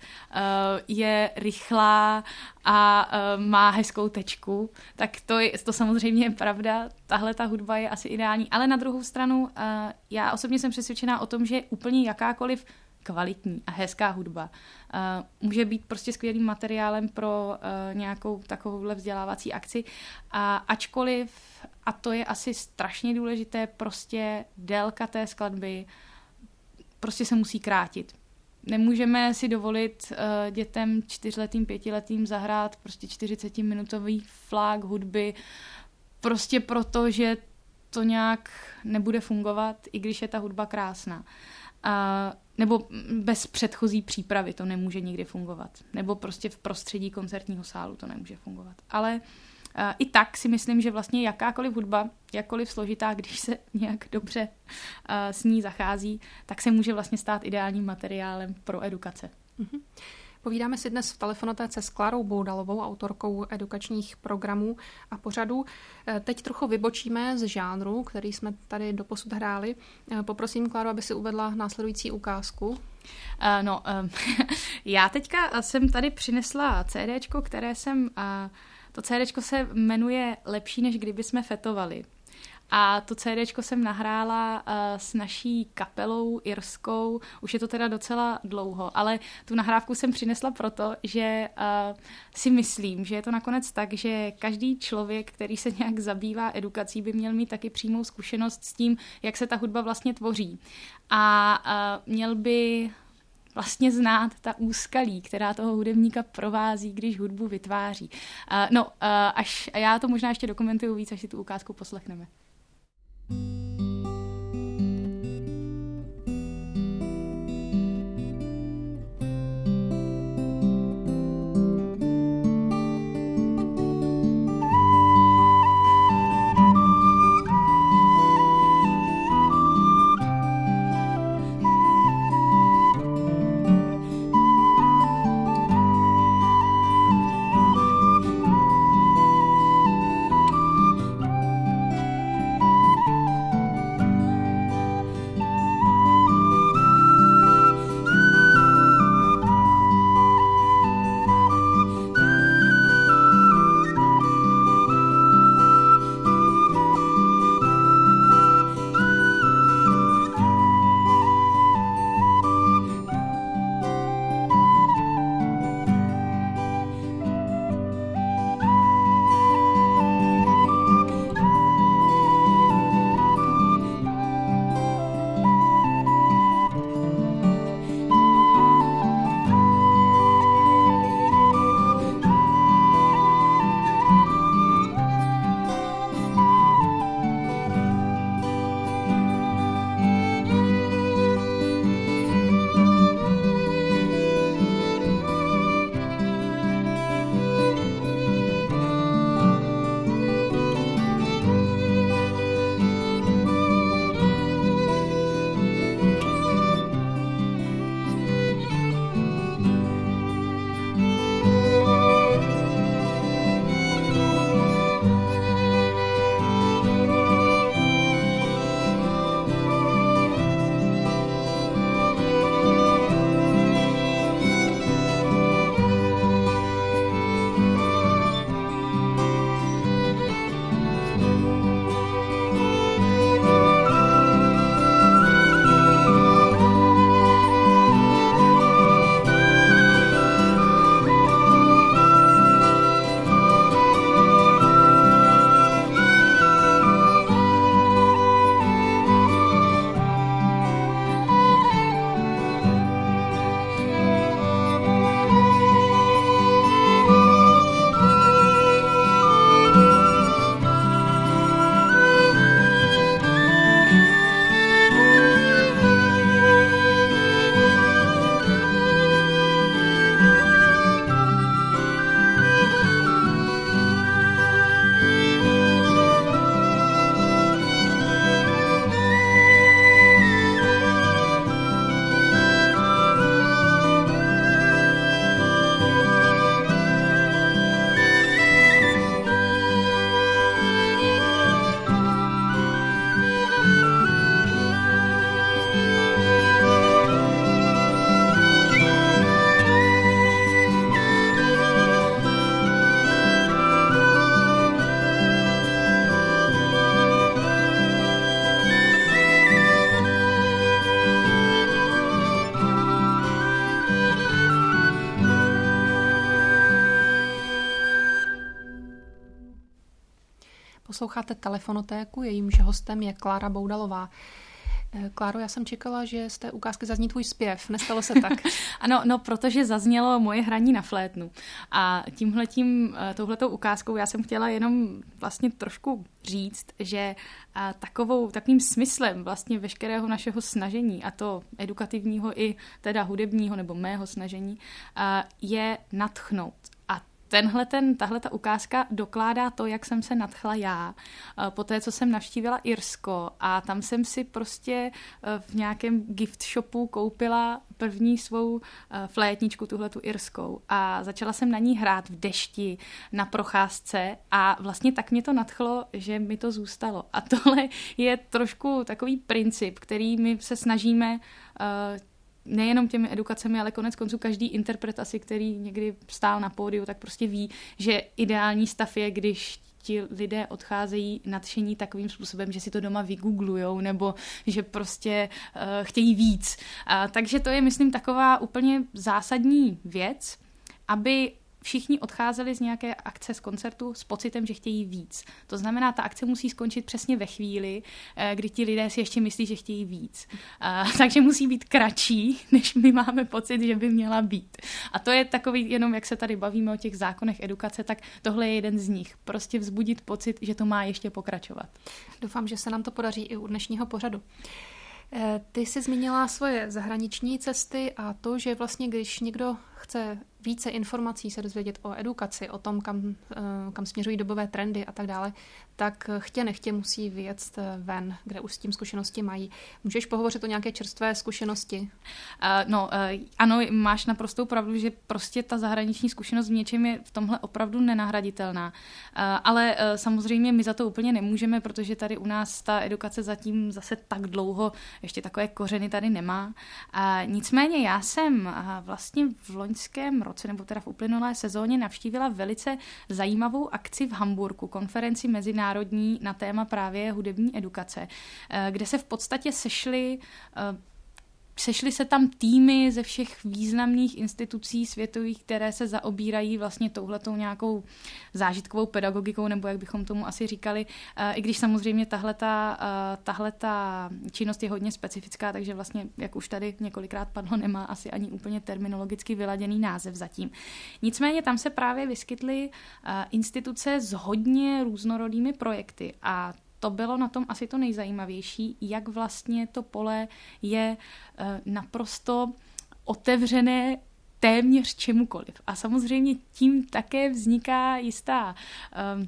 je rychlá a má hezkou tečku. Tak to, je, to samozřejmě je pravda. Tahle ta hudba je asi ideální. Ale na druhou stranu, já osobně jsem přesvědčená o tom, že úplně jakákoliv kvalitní a hezká hudba uh, může být prostě skvělým materiálem pro uh, nějakou takovouhle vzdělávací akci. A ačkoliv, a to je asi strašně důležité, prostě délka té skladby prostě se musí krátit. Nemůžeme si dovolit uh, dětem čtyřletým, pětiletým zahrát prostě čtyřicetiminutový flák hudby prostě proto, že to nějak nebude fungovat, i když je ta hudba krásná. A, nebo bez předchozí přípravy to nemůže nikdy fungovat. Nebo prostě v prostředí koncertního sálu to nemůže fungovat. Ale a, i tak si myslím, že vlastně jakákoliv hudba, jakkoliv složitá, když se nějak dobře a, s ní zachází, tak se může vlastně stát ideálním materiálem pro edukace. Mm-hmm. Povídáme si dnes v telefonotéce s Klárou Boudalovou, autorkou edukačních programů a pořadů. Teď trochu vybočíme z žánru, který jsme tady doposud hráli. Poprosím Kláru, aby si uvedla následující ukázku. Uh, no, um, já teďka jsem tady přinesla CDčko, které jsem, uh, to CDčko se jmenuje Lepší, než kdyby jsme fetovali. A to CDčko jsem nahrála uh, s naší kapelou irskou, už je to teda docela dlouho, ale tu nahrávku jsem přinesla proto, že uh, si myslím, že je to nakonec tak, že každý člověk, který se nějak zabývá edukací, by měl mít taky přímou zkušenost s tím, jak se ta hudba vlastně tvoří. A uh, měl by vlastně znát ta úskalí, která toho hudebníka provází, když hudbu vytváří. Uh, no, uh, až a já to možná ještě dokumentuju víc, až si tu ukázku poslechneme. Posloucháte Telefonotéku, jejímž hostem je Klára Boudalová. Kláro, já jsem čekala, že z té ukázky zazní tvůj zpěv. Nestalo se tak? Ano, no, protože zaznělo moje hraní na flétnu. A tímhletím, touhletou ukázkou já jsem chtěla jenom vlastně trošku říct, že takovou, takovým smyslem vlastně veškerého našeho snažení, a to edukativního i teda hudebního nebo mého snažení, je nadchnout. Tenhle ten, tahle ta ukázka dokládá to, jak jsem se nadchla já. Po té, co jsem navštívila Irsko a tam jsem si prostě v nějakém gift shopu koupila první svou flétničku, tuhletu irskou, a začala jsem na ní hrát v dešti, na procházce a vlastně tak mě to nadchlo, že mi to zůstalo. A tohle je trošku takový princip, který my se snažíme nejenom těmi edukacemi, ale konec konců každý interpret asi, který někdy stál na pódiu, tak prostě ví, že ideální stav je, když ti lidé odcházejí nadšení takovým způsobem, že si to doma vygooglujou nebo že prostě uh, chtějí víc. Uh, takže to je, myslím, taková úplně zásadní věc, aby všichni odcházeli z nějaké akce, z koncertu s pocitem, že chtějí víc. To znamená, ta akce musí skončit přesně ve chvíli, kdy ti lidé si ještě myslí, že chtějí víc. Takže musí být kratší, než my máme pocit, že by měla být. A to je takový, jenom jak se tady bavíme o těch zákonech edukace, tak tohle je jeden z nich. Prostě vzbudit pocit, že to má ještě pokračovat. Doufám, že se nám to podaří i u dnešního pořadu. Ty jsi zmínila svoje zahraniční cesty a to, že vlastně, když někdo chce více informací se dozvědět o edukaci, o tom, kam, kam směřují dobové trendy a tak dále, tak chtě nechtě musí vyjet ven, kde už s tím zkušenosti mají. Můžeš pohovořit o nějaké čerstvé zkušenosti? Uh, no, uh, ano, máš naprostou pravdu, že prostě ta zahraniční zkušenost v něčem je v tomhle opravdu nenahraditelná. Uh, ale uh, samozřejmě my za to úplně nemůžeme, protože tady u nás ta edukace zatím zase tak dlouho ještě takové kořeny tady nemá. Uh, nicméně já jsem uh, vlastně v loňském roce, nebo teda v uplynulé sezóně navštívila velice zajímavou akci v Hamburku, konferenci mezinárodní na téma právě hudební edukace, kde se v podstatě sešly Sešly se tam týmy ze všech významných institucí světových, které se zaobírají vlastně touhletou nějakou zážitkovou pedagogikou, nebo jak bychom tomu asi říkali, i když samozřejmě tahleta, tahleta činnost je hodně specifická, takže vlastně, jak už tady několikrát padlo, nemá asi ani úplně terminologicky vyladěný název zatím. Nicméně tam se právě vyskytly instituce s hodně různorodými projekty a to bylo na tom asi to nejzajímavější, jak vlastně to pole je naprosto otevřené téměř čemukoliv. A samozřejmě tím také vzniká jistá um,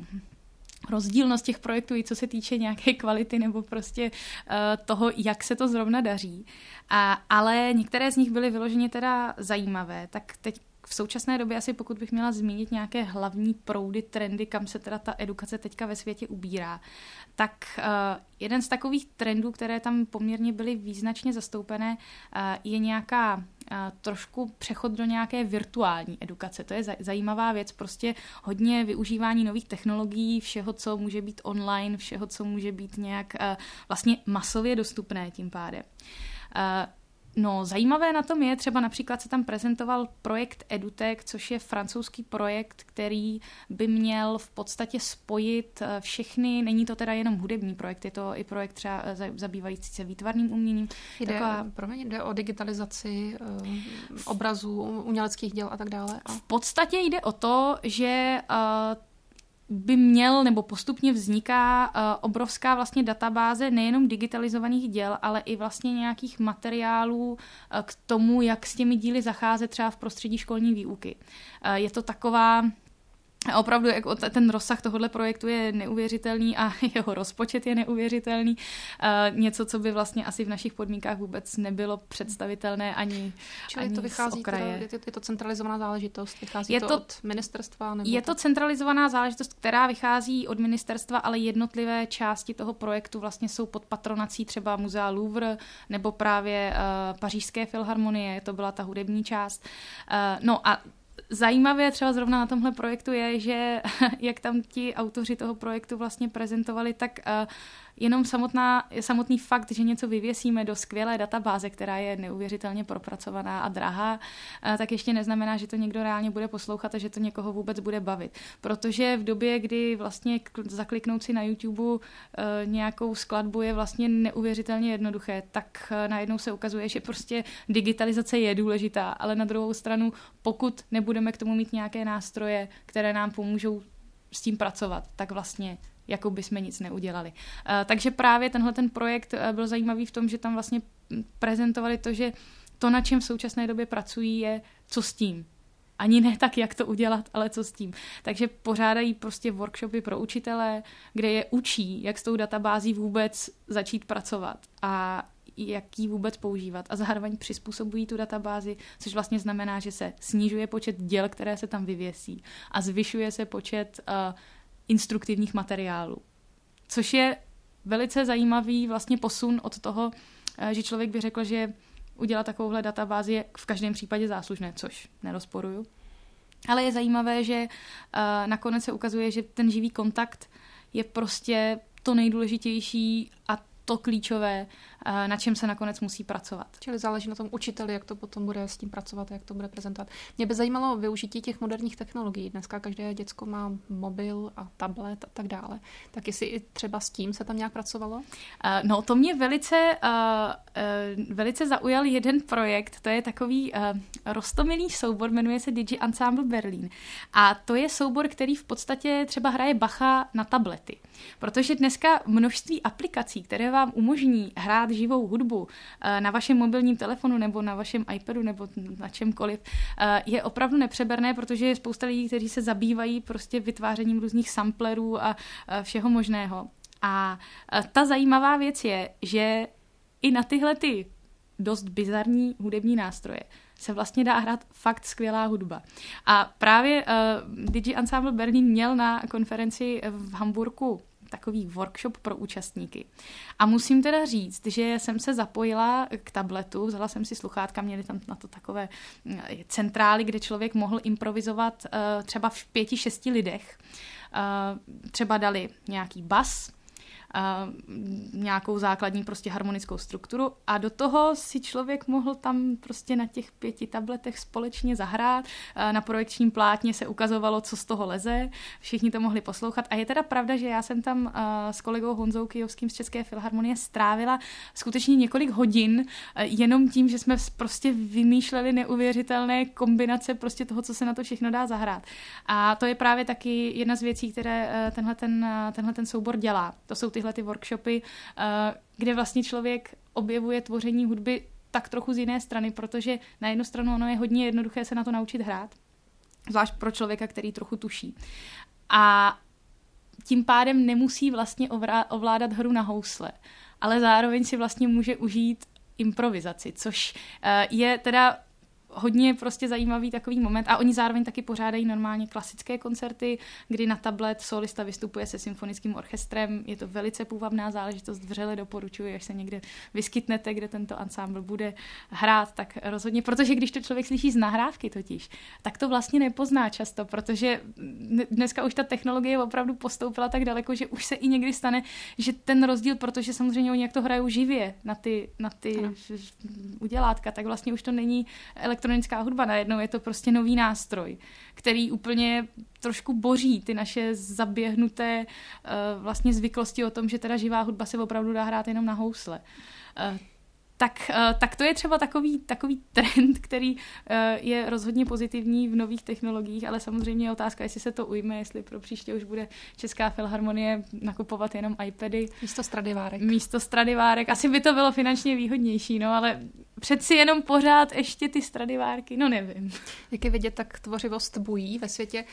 rozdílnost těch projektů, i co se týče nějaké kvality nebo prostě uh, toho, jak se to zrovna daří. A, ale některé z nich byly vyloženě teda zajímavé. Tak teď v současné době asi pokud bych měla zmínit nějaké hlavní proudy, trendy, kam se teda ta edukace teďka ve světě ubírá, tak uh, jeden z takových trendů, které tam poměrně byly význačně zastoupené, uh, je nějaká uh, trošku přechod do nějaké virtuální edukace. To je zaj- zajímavá věc, prostě hodně využívání nových technologií, všeho, co může být online, všeho, co může být nějak uh, vlastně masově dostupné tím pádem. Uh, No, zajímavé na tom je, třeba například se tam prezentoval projekt EduTech, což je francouzský projekt, který by měl v podstatě spojit všechny, není to teda jenom hudební projekt, je to i projekt třeba zabývající se výtvarným uměním. Jde, Taková... promiň, jde o digitalizaci uh, obrazů, uměleckých děl a tak dále. A... V podstatě jde o to, že uh, by měl nebo postupně vzniká uh, obrovská vlastně databáze nejenom digitalizovaných děl, ale i vlastně nějakých materiálů uh, k tomu, jak s těmi díly zacházet třeba v prostředí školní výuky. Uh, je to taková opravdu jako ten rozsah tohohle projektu je neuvěřitelný a jeho rozpočet je neuvěřitelný. Uh, něco, co by vlastně asi v našich podmínkách vůbec nebylo představitelné ani, Čili ani to vychází, z okraje. Teda, je, to, je to centralizovaná záležitost? Vychází je to, to od ministerstva? Nebo je to... to centralizovaná záležitost, která vychází od ministerstva, ale jednotlivé části toho projektu vlastně jsou pod patronací třeba Muzea Louvre nebo právě uh, Pařížské filharmonie, to byla ta hudební část. Uh, no a Zajímavé třeba zrovna na tomhle projektu je, že jak tam ti autoři toho projektu vlastně prezentovali, tak uh, jenom samotná, samotný fakt, že něco vyvěsíme do skvělé databáze, která je neuvěřitelně propracovaná a drahá, uh, tak ještě neznamená, že to někdo reálně bude poslouchat a že to někoho vůbec bude bavit. Protože v době, kdy vlastně zakliknout si na YouTube uh, nějakou skladbu je vlastně neuvěřitelně jednoduché, tak uh, najednou se ukazuje, že prostě digitalizace je důležitá, ale na druhou stranu, pokud nebudeme k tomu mít nějaké nástroje, které nám pomůžou s tím pracovat, tak vlastně jako bychom nic neudělali. Uh, takže právě tenhle ten projekt uh, byl zajímavý v tom, že tam vlastně prezentovali to, že to, na čem v současné době pracují, je co s tím. Ani ne tak, jak to udělat, ale co s tím. Takže pořádají prostě workshopy pro učitele, kde je učí, jak s tou databází vůbec začít pracovat a jak ji vůbec používat, a zároveň přizpůsobují tu databázi, což vlastně znamená, že se snižuje počet děl, které se tam vyvěsí, a zvyšuje se počet uh, instruktivních materiálů. Což je velice zajímavý vlastně posun od toho, uh, že člověk by řekl, že udělat takovouhle databázi je v každém případě záslužné, což nerozporuju. Ale je zajímavé, že uh, nakonec se ukazuje, že ten živý kontakt je prostě to nejdůležitější a to klíčové, na čem se nakonec musí pracovat. Čili záleží na tom učiteli, jak to potom bude s tím pracovat, jak to bude prezentovat. Mě by zajímalo využití těch moderních technologií. Dneska každé děcko má mobil a tablet a tak dále. Tak jestli i třeba s tím se tam nějak pracovalo? Uh, no, to mě velice, uh, uh, velice zaujal jeden projekt. To je takový uh, roztomilý soubor, jmenuje se Digi Ensemble Berlin. A to je soubor, který v podstatě třeba hraje Bacha na tablety. Protože dneska množství aplikací, které vám umožní hrát živou hudbu na vašem mobilním telefonu nebo na vašem iPadu nebo na čemkoliv, je opravdu nepřeberné, protože je spousta lidí, kteří se zabývají prostě vytvářením různých samplerů a všeho možného. A ta zajímavá věc je, že i na tyhle ty dost bizarní hudební nástroje se vlastně dá hrát fakt skvělá hudba. A právě uh, Digi Ensemble Berlin měl na konferenci v Hamburku takový workshop pro účastníky. A musím teda říct, že jsem se zapojila k tabletu, vzala jsem si sluchátka, měli tam na to takové centrály, kde člověk mohl improvizovat uh, třeba v pěti, šesti lidech. Uh, třeba dali nějaký bas, Uh, nějakou základní prostě harmonickou strukturu a do toho si člověk mohl tam prostě na těch pěti tabletech společně zahrát. Uh, na projekčním plátně se ukazovalo, co z toho leze, všichni to mohli poslouchat a je teda pravda, že já jsem tam uh, s kolegou Honzou Kyjovským z České filharmonie strávila skutečně několik hodin uh, jenom tím, že jsme prostě vymýšleli neuvěřitelné kombinace prostě toho, co se na to všechno dá zahrát. A to je právě taky jedna z věcí, které uh, tenhle, ten, uh, tenhle ten soubor dělá. To jsou ty tyhle ty workshopy, kde vlastně člověk objevuje tvoření hudby tak trochu z jiné strany, protože na jednu stranu ono je hodně jednoduché se na to naučit hrát, zvlášť pro člověka, který trochu tuší. A tím pádem nemusí vlastně ovládat hru na housle, ale zároveň si vlastně může užít improvizaci, což je teda hodně prostě zajímavý takový moment a oni zároveň taky pořádají normálně klasické koncerty, kdy na tablet solista vystupuje se symfonickým orchestrem. Je to velice půvabná záležitost, vřele doporučuji, až se někde vyskytnete, kde tento ansámbl bude hrát, tak rozhodně, protože když to člověk slyší z nahrávky totiž, tak to vlastně nepozná často, protože dneska už ta technologie opravdu postoupila tak daleko, že už se i někdy stane, že ten rozdíl, protože samozřejmě oni jak to hrajou živě na ty, na ty udělátka, tak vlastně už to není elektronická hudba, najednou je to prostě nový nástroj, který úplně trošku boří ty naše zaběhnuté uh, vlastně zvyklosti o tom, že teda živá hudba se opravdu dá hrát jenom na housle. Uh, tak, uh, tak to je třeba takový, takový trend, který uh, je rozhodně pozitivní v nových technologiích, ale samozřejmě je otázka, jestli se to ujme, jestli pro příště už bude Česká filharmonie nakupovat jenom iPady. Místo Stradivárek. Místo Stradivárek. Asi by to bylo finančně výhodnější, no, ale přeci jenom pořád ještě ty Stradivárky, no nevím. Jak je vidět, tak tvořivost bují ve světě.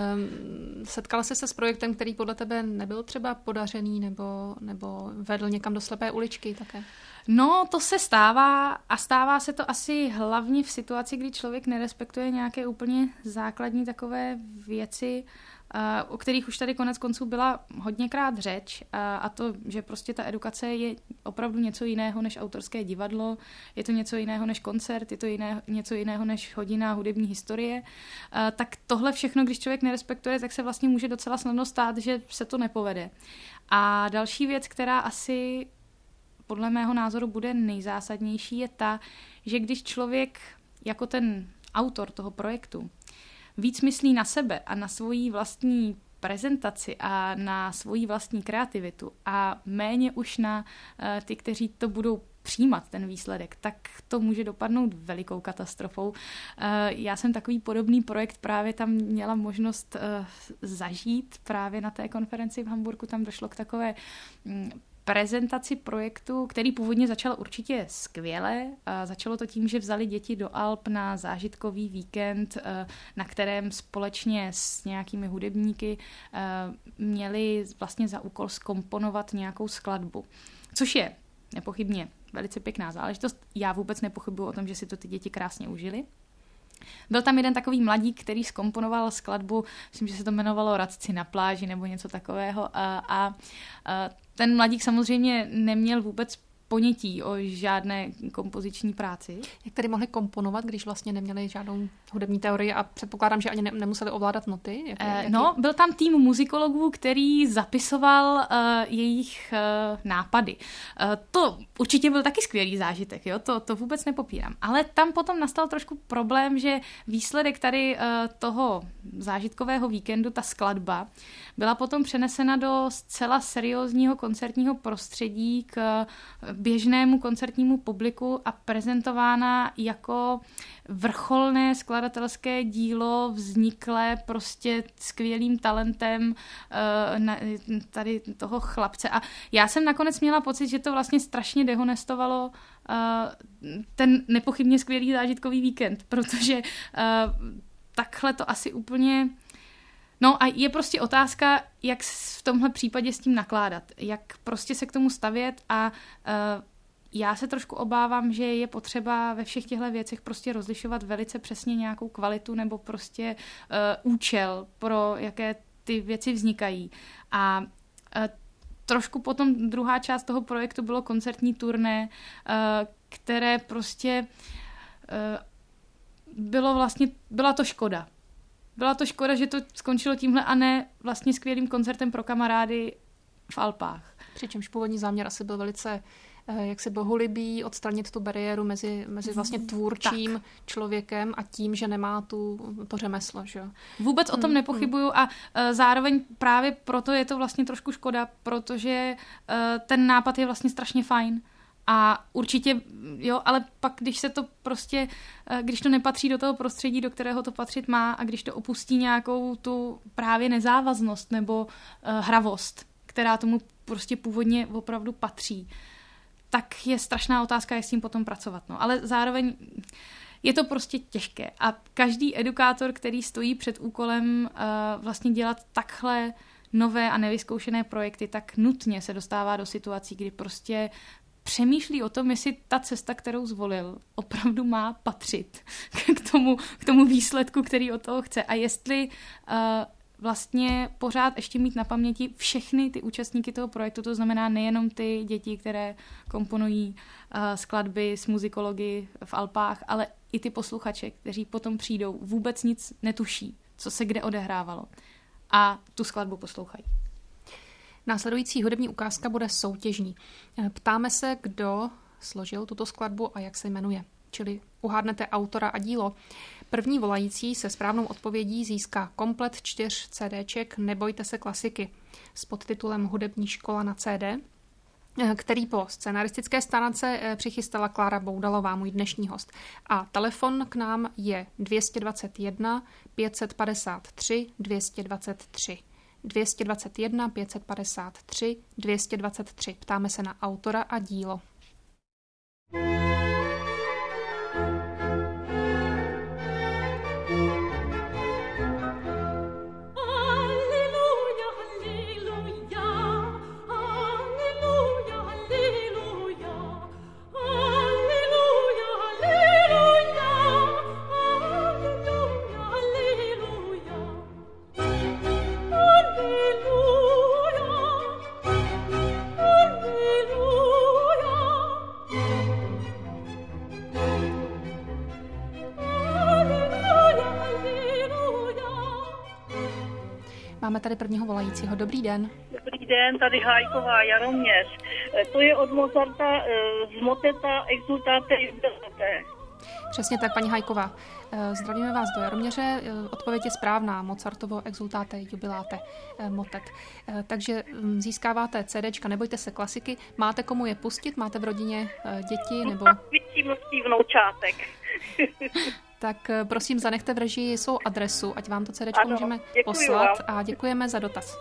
Um, setkala jsi se s projektem, který podle tebe nebyl třeba podařený nebo, nebo vedl někam do slepé uličky také? No, to se stává a stává se to asi hlavně v situaci, kdy člověk nerespektuje nějaké úplně základní takové věci, o kterých už tady konec konců byla hodněkrát řeč, a to, že prostě ta edukace je opravdu něco jiného než autorské divadlo, je to něco jiného než koncert, je to jiné, něco jiného než hodina hudební historie, tak tohle všechno, když člověk nerespektuje, tak se vlastně může docela snadno stát, že se to nepovede. A další věc, která asi podle mého názoru bude nejzásadnější, je ta, že když člověk jako ten autor toho projektu víc myslí na sebe a na svoji vlastní prezentaci a na svoji vlastní kreativitu a méně už na uh, ty, kteří to budou přijímat, ten výsledek, tak to může dopadnout velikou katastrofou. Uh, já jsem takový podobný projekt právě tam měla možnost uh, zažít právě na té konferenci v Hamburku. Tam došlo k takové um, prezentaci projektu, který původně začal určitě skvěle. Začalo to tím, že vzali děti do Alp na zážitkový víkend, na kterém společně s nějakými hudebníky měli vlastně za úkol zkomponovat nějakou skladbu. Což je nepochybně velice pěkná záležitost. Já vůbec nepochybuji o tom, že si to ty děti krásně užili. Byl tam jeden takový mladík, který zkomponoval skladbu, myslím, že se to jmenovalo Radci na pláži nebo něco takového, a, a, a ten mladík samozřejmě neměl vůbec ponětí o žádné kompoziční práci. Jak tedy mohli komponovat, když vlastně neměli žádnou hudební teorii a předpokládám, že ani ne, nemuseli ovládat noty? Jak, eh, jaký... No, byl tam tým muzikologů, který zapisoval uh, jejich uh, nápady. Uh, to určitě byl taky skvělý zážitek, jo? To, to vůbec nepopírám. Ale tam potom nastal trošku problém, že výsledek tady uh, toho zážitkového víkendu, ta skladba, byla potom přenesena do zcela seriózního koncertního prostředí k běžnému koncertnímu publiku a prezentována jako vrcholné skladatelské dílo vzniklé prostě skvělým talentem uh, tady toho chlapce. A já jsem nakonec měla pocit, že to vlastně strašně dehonestovalo uh, ten nepochybně skvělý zážitkový víkend, protože uh, takhle to asi úplně... No a je prostě otázka, jak v tomhle případě s tím nakládat, jak prostě se k tomu stavět a uh, já se trošku obávám, že je potřeba ve všech těchto věcech prostě rozlišovat velice přesně nějakou kvalitu nebo prostě uh, účel, pro jaké ty věci vznikají. A uh, trošku potom druhá část toho projektu bylo koncertní turné, uh, které prostě uh, bylo vlastně, byla to škoda. Byla to škoda, že to skončilo tímhle a ne vlastně skvělým koncertem pro kamarády v Alpách. Přičemž původní záměr asi byl velice jak se bohulibý, odstranit tu bariéru mezi, mezi vlastně tvůrčím tak. člověkem a tím, že nemá tu, to řemeslo. Že? Vůbec o tom hmm. nepochybuju a uh, zároveň právě proto je to vlastně trošku škoda, protože uh, ten nápad je vlastně strašně fajn. A určitě, jo, ale pak, když se to prostě, když to nepatří do toho prostředí, do kterého to patřit má a když to opustí nějakou tu právě nezávaznost nebo uh, hravost, která tomu prostě původně opravdu patří, tak je strašná otázka, jak s tím potom pracovat. No. Ale zároveň je to prostě těžké. A každý edukátor, který stojí před úkolem uh, vlastně dělat takhle nové a nevyzkoušené projekty, tak nutně se dostává do situací, kdy prostě přemýšlí o tom, jestli ta cesta, kterou zvolil, opravdu má patřit k tomu, k tomu výsledku, který od toho chce. A jestli uh, vlastně pořád ještě mít na paměti všechny ty účastníky toho projektu, to znamená nejenom ty děti, které komponují uh, skladby s muzikology v Alpách, ale i ty posluchače, kteří potom přijdou, vůbec nic netuší, co se kde odehrávalo a tu skladbu poslouchají. Následující hudební ukázka bude soutěžní. Ptáme se, kdo složil tuto skladbu a jak se jmenuje. Čili uhádnete autora a dílo. První volající se správnou odpovědí získá komplet čtyř CDček Nebojte se klasiky s podtitulem Hudební škola na C D, který po scenaristické stránce přichystala Klára Boudalová, můj dnešní host. A telefon k nám je dvě stě dvacet jedna pět set padesát tři dvě stě dvacet tři. dvě stě dvacet jedna pět set padesát tři dvě stě dvacet tři. Ptáme se na autora a dílo. Máme tady prvního volajícího. Dobrý den. Dobrý den, tady Hájková, Jaroměř. To je od Mozarta z moteta Exultate Jubilate. Přesně tak, paní Hajková. Zdravíme vás do Jaroměře. Odpověď je správná. Mozartovo Exultate Jubilate motet. Takže získáváte CDčka, nebojte se, klasiky. Máte komu je pustit? Máte v rodině děti? Nebo... Větší množství vnoučátek. Tak prosím, zanechte v režii svou adresu, ať vám to CDčko ano, můžeme poslat vám. A děkujeme za dotaz.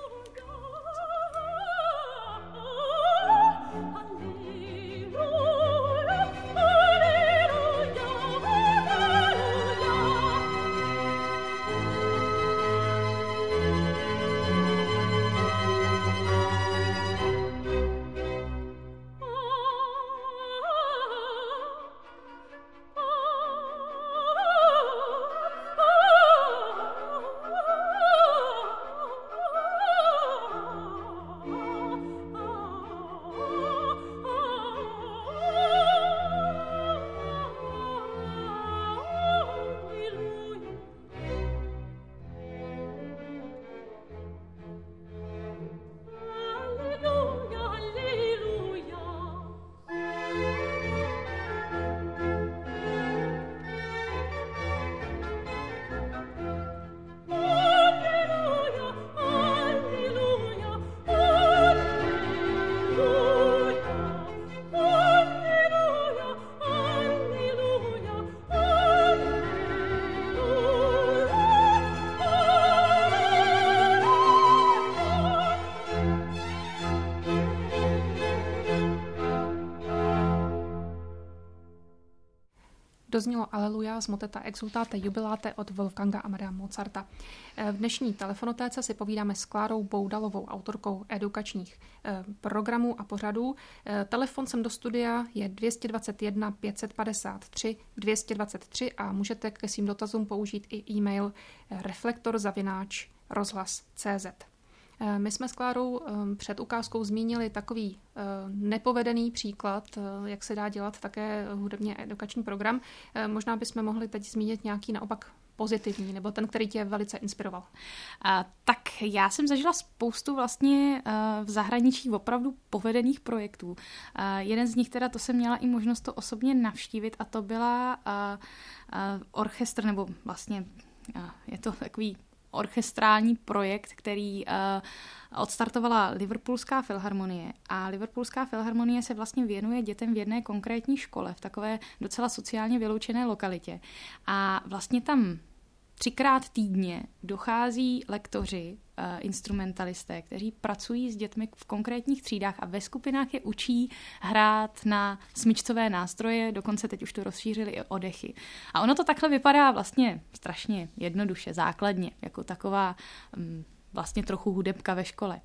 Doznělo Aleluja z moteta Exultate Jubilate od Wolfganga Amadea Mozarta. V dnešní telefonotéce si povídáme s Klárou Boudalovou, autorkou edukačních programů a pořadů. Telefon sem do studia je dvě stě dvacet jedna pět set padesát tři dvě stě dvacet tři a můžete ke svým dotazům použít i e-mail reflektor zavináč rozhlas tečka cé zet. My jsme s Klárou před ukázkou zmínili takový nepovedený příklad, jak se dá dělat také hudebně edukační program. Možná bychom mohli teď zmínit nějaký naopak pozitivní, nebo ten, který tě velice inspiroval. A, tak já jsem zažila spoustu vlastně v zahraničí opravdu povedených projektů. A, jeden z nich teda, to jsem měla i možnost to osobně navštívit a to byla a, a, orchestr, nebo vlastně a, je to takový orchestrální projekt, který uh, odstartovala Liverpoolská filharmonie. A Liverpoolská filharmonie se vlastně věnuje dětem v jedné konkrétní škole, v takové docela sociálně vyloučené lokalitě. A vlastně tam třikrát týdně dochází lektoři, uh, instrumentalisté, kteří pracují s dětmi v konkrétních třídách a ve skupinách je učí hrát na smyčcové nástroje, dokonce teď už to rozšířili i o dechy. A ono to takhle vypadá vlastně strašně jednoduše, základně, jako taková um, vlastně trochu hudebka ve škole.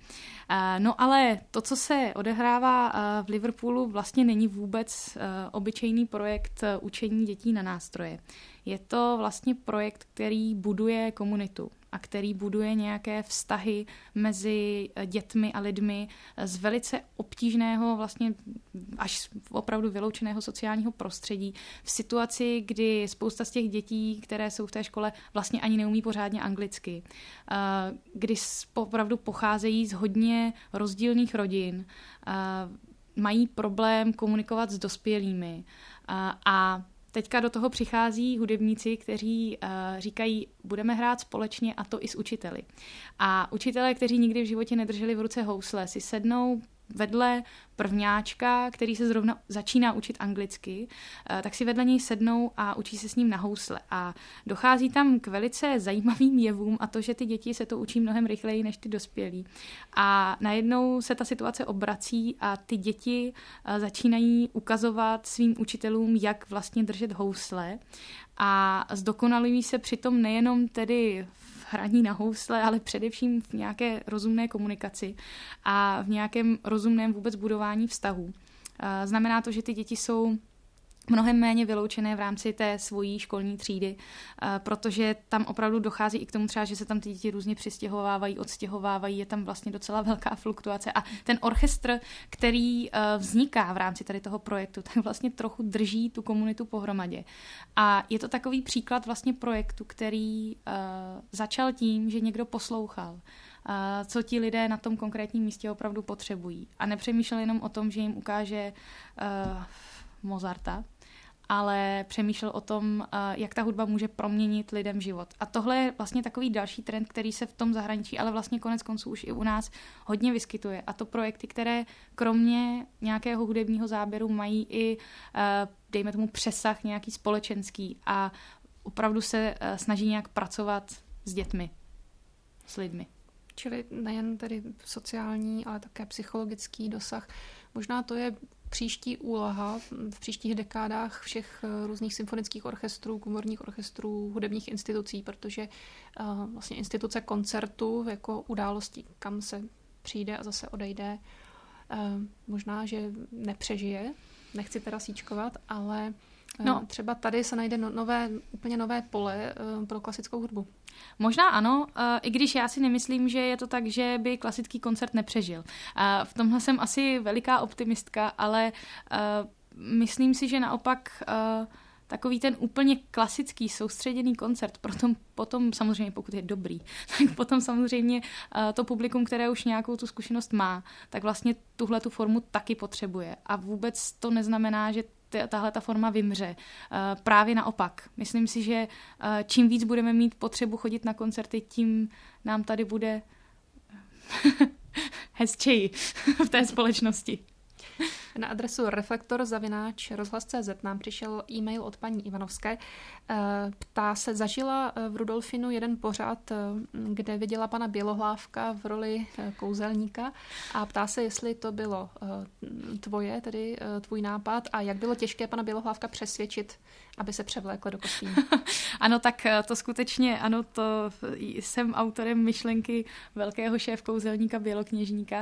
No ale to, co se odehrává v Liverpoolu, vlastně není vůbec obyčejný projekt učení dětí na nástroje. Je to vlastně projekt, který buduje komunitu a který buduje nějaké vztahy mezi dětmi a lidmi z velice obtížného, vlastně až opravdu vyloučeného sociálního prostředí v situaci, kdy spousta z těch dětí, které jsou v té škole, vlastně ani neumí pořádně anglicky, kdy opravdu pocházejí z hodně rozdílných rodin, mají problém komunikovat s dospělými a teďka do toho přichází hudebníci, kteří uh, říkají, budeme hrát společně a to i s učiteli. A učitelé, kteří nikdy v životě nedrželi v ruce housle, si sednou vedle prvňáčka, který se zrovna začíná učit anglicky, tak si vedle něj sednou a učí se s ním na housle. A dochází tam k velice zajímavým jevům a to, že ty děti se to učí mnohem rychleji než ty dospělí. A najednou se ta situace obrací a ty děti začínají ukazovat svým učitelům, jak vlastně držet housle a zdokonalují se přitom nejenom tedy hraní na housle, ale především v nějaké rozumné komunikaci a v nějakém rozumném vůbec budování vztahů. Znamená to, že ty děti jsou mnohem méně vyloučené v rámci té svojí školní třídy, protože tam opravdu dochází i k tomu třeba, že se tam ty děti různě přistěhovávají, odstěhovávají, je tam vlastně docela velká fluktuace a ten orchestr, který vzniká v rámci tady toho projektu, tak vlastně trochu drží tu komunitu pohromadě. A je to takový příklad vlastně projektu, který začal tím, že někdo poslouchal co ti lidé na tom konkrétním místě opravdu potřebují. A nepřemýšlel jenom o tom, že jim ukáže uh, Mozarta, ale přemýšlel o tom, jak ta hudba může proměnit lidem život. A tohle je vlastně takový další trend, který se v tom zahraničí, ale vlastně konec konců už i u nás hodně vyskytuje. A to projekty, které kromě nějakého hudebního záběru mají i, dejme tomu, přesah nějaký společenský a opravdu se snaží nějak pracovat s dětmi, s lidmi. Čili nejen tedy sociální, ale také psychologický dosah. Možná to je příští úloha v příštích dekádách všech různých symfonických orchestrů, komorních orchestrů, hudebních institucí, protože uh, vlastně instituce koncertu jako události, kam se přijde a zase odejde, uh, možná, že nepřežije, nechci teda síčkovat, ale uh, no. třeba tady se najde no, nové, úplně nové pole uh, pro klasickou hudbu. Možná ano, i když já si nemyslím, že je to tak, že by klasický koncert nepřežil. V tomhle jsem asi veliká optimistka, ale myslím si, že naopak takový ten úplně klasický soustředěný koncert, potom, potom samozřejmě, pokud je dobrý, tak potom samozřejmě to publikum, které už nějakou tu zkušenost má, tak vlastně tuhle tu formu taky potřebuje. A vůbec to neznamená, že tahle ta forma vymře. Právě naopak. Myslím si, že čím víc budeme mít potřebu chodit na koncerty, tím nám tady bude hezčeji v té společnosti. Na adresu reflektor zavináč rozhlas tečka cé zet nám přišel e-mail od paní Ivanovské. Ptá se, zažila v Rudolfinu jeden pořad, kde viděla pana Bělohlávka v roli kouzelníka a ptá se, jestli to bylo tvoje, tedy tvůj nápad a jak bylo těžké pana Bělohlávka přesvědčit, aby se převlékl do kostýmu. Ano, tak to skutečně, ano, to jsem autorem myšlenky velkého šéf kouzelníka Bělokněžníka.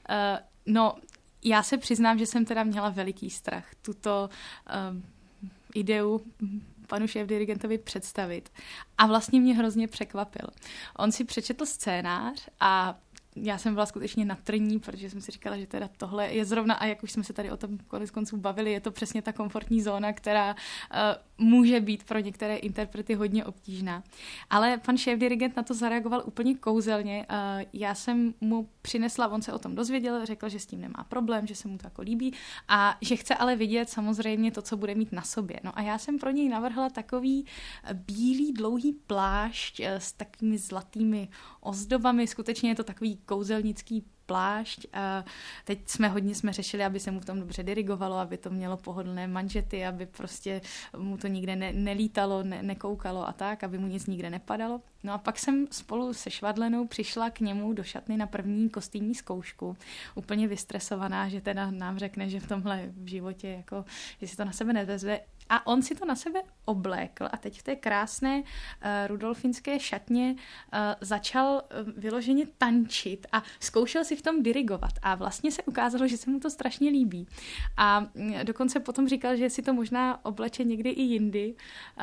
No, já se přiznám, že jsem teda měla veliký strach tuto um, ideu panu šéfdirigentovi představit. A vlastně mě hrozně překvapil. On si přečetl scénář a já jsem byla skutečně na trní, protože jsem si říkala, že teda tohle je zrovna, a jak už jsme se tady o tom konec konců bavili, je to přesně ta komfortní zóna, která uh, může být pro některé interprety hodně obtížná. Ale pan šéfdirigent na to zareagoval úplně kouzelně. Uh, já jsem mu přinesla, on se o tom dozvěděl, řekl, že s tím nemá problém, že se mu to jako líbí a že chce ale vidět samozřejmě to, co bude mít na sobě. No a já jsem pro něj navrhla takový bílý dlouhý plášť s takovými zlatými ozdobami, skutečně je to takový kouzelnický plášť. A teď jsme hodně jsme řešili, aby se mu v tom dobře dirigovalo, aby to mělo pohodlné manžety, aby prostě mu to nikde ne, nelítalo, ne, nekoukalo a tak, aby mu nic nikde nepadalo. No a pak jsem spolu se Švadlenou přišla k němu do šatny na první kostýmní zkoušku, úplně vystresovaná, že teda nám řekne, že v tomhle v životě, jako, že si to na sebe nevezve. A on si to na sebe oblékl a teď v té krásné uh, rudolfinské šatně uh, začal uh, vyloženě tančit a zkoušel si v tom dirigovat. A vlastně se ukázalo, že se mu to strašně líbí. A uh, dokonce potom říkal, že si to možná obleče někdy i jindy. Uh,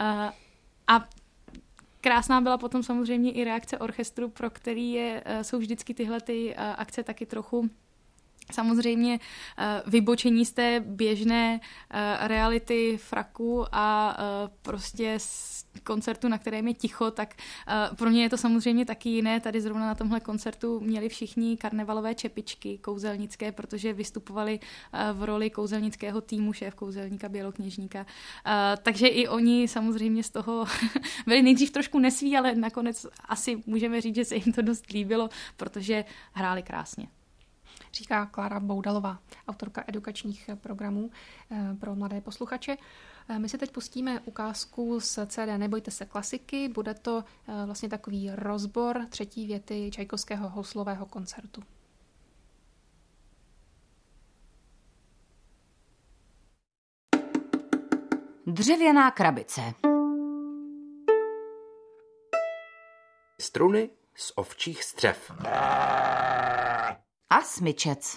a krásná byla potom samozřejmě i reakce orchestru, pro který je, uh, jsou vždycky tyhle ty uh, akce taky trochu samozřejmě vybočení z té běžné reality fraku a prostě z koncertu, na kterém je ticho, tak pro mě je to samozřejmě taky jiné. Tady zrovna na tomhle koncertu měli všichni karnevalové čepičky kouzelnické, protože vystupovali v roli kouzelnického týmu šéf kouzelníka Bělokněžníka. Takže i oni samozřejmě z toho byli nejdřív trošku nesví, ale nakonec asi můžeme říct, že se jim to dost líbilo, protože hráli krásně. Říká Klára Boudalová, autorka edukačních programů pro mladé posluchače. My si teď pustíme ukázku z C D Nebojte se klasiky. Bude to vlastně takový rozbor třetí věty Čajkovského houslového koncertu. Dřevěná krabice. Struny z ovčích střev. A smyčec.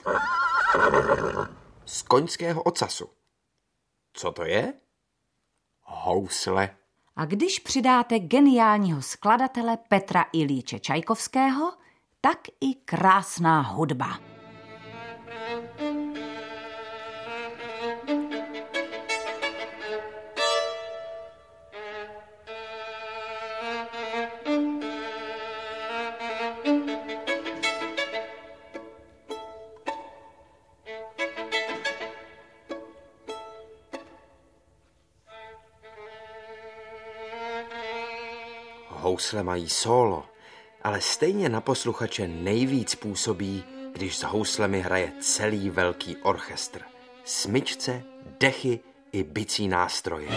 Z koňského ocasu. Co to je? Housle. A když přidáte geniálního skladatele Petra Ilíče Čajkovského, tak i krásná hudba. housle mají sólo, ale stejně na posluchače nejvíc působí, když s houslemi hraje celý velký orchestr. Smyčce, dechy i bicí nástroje.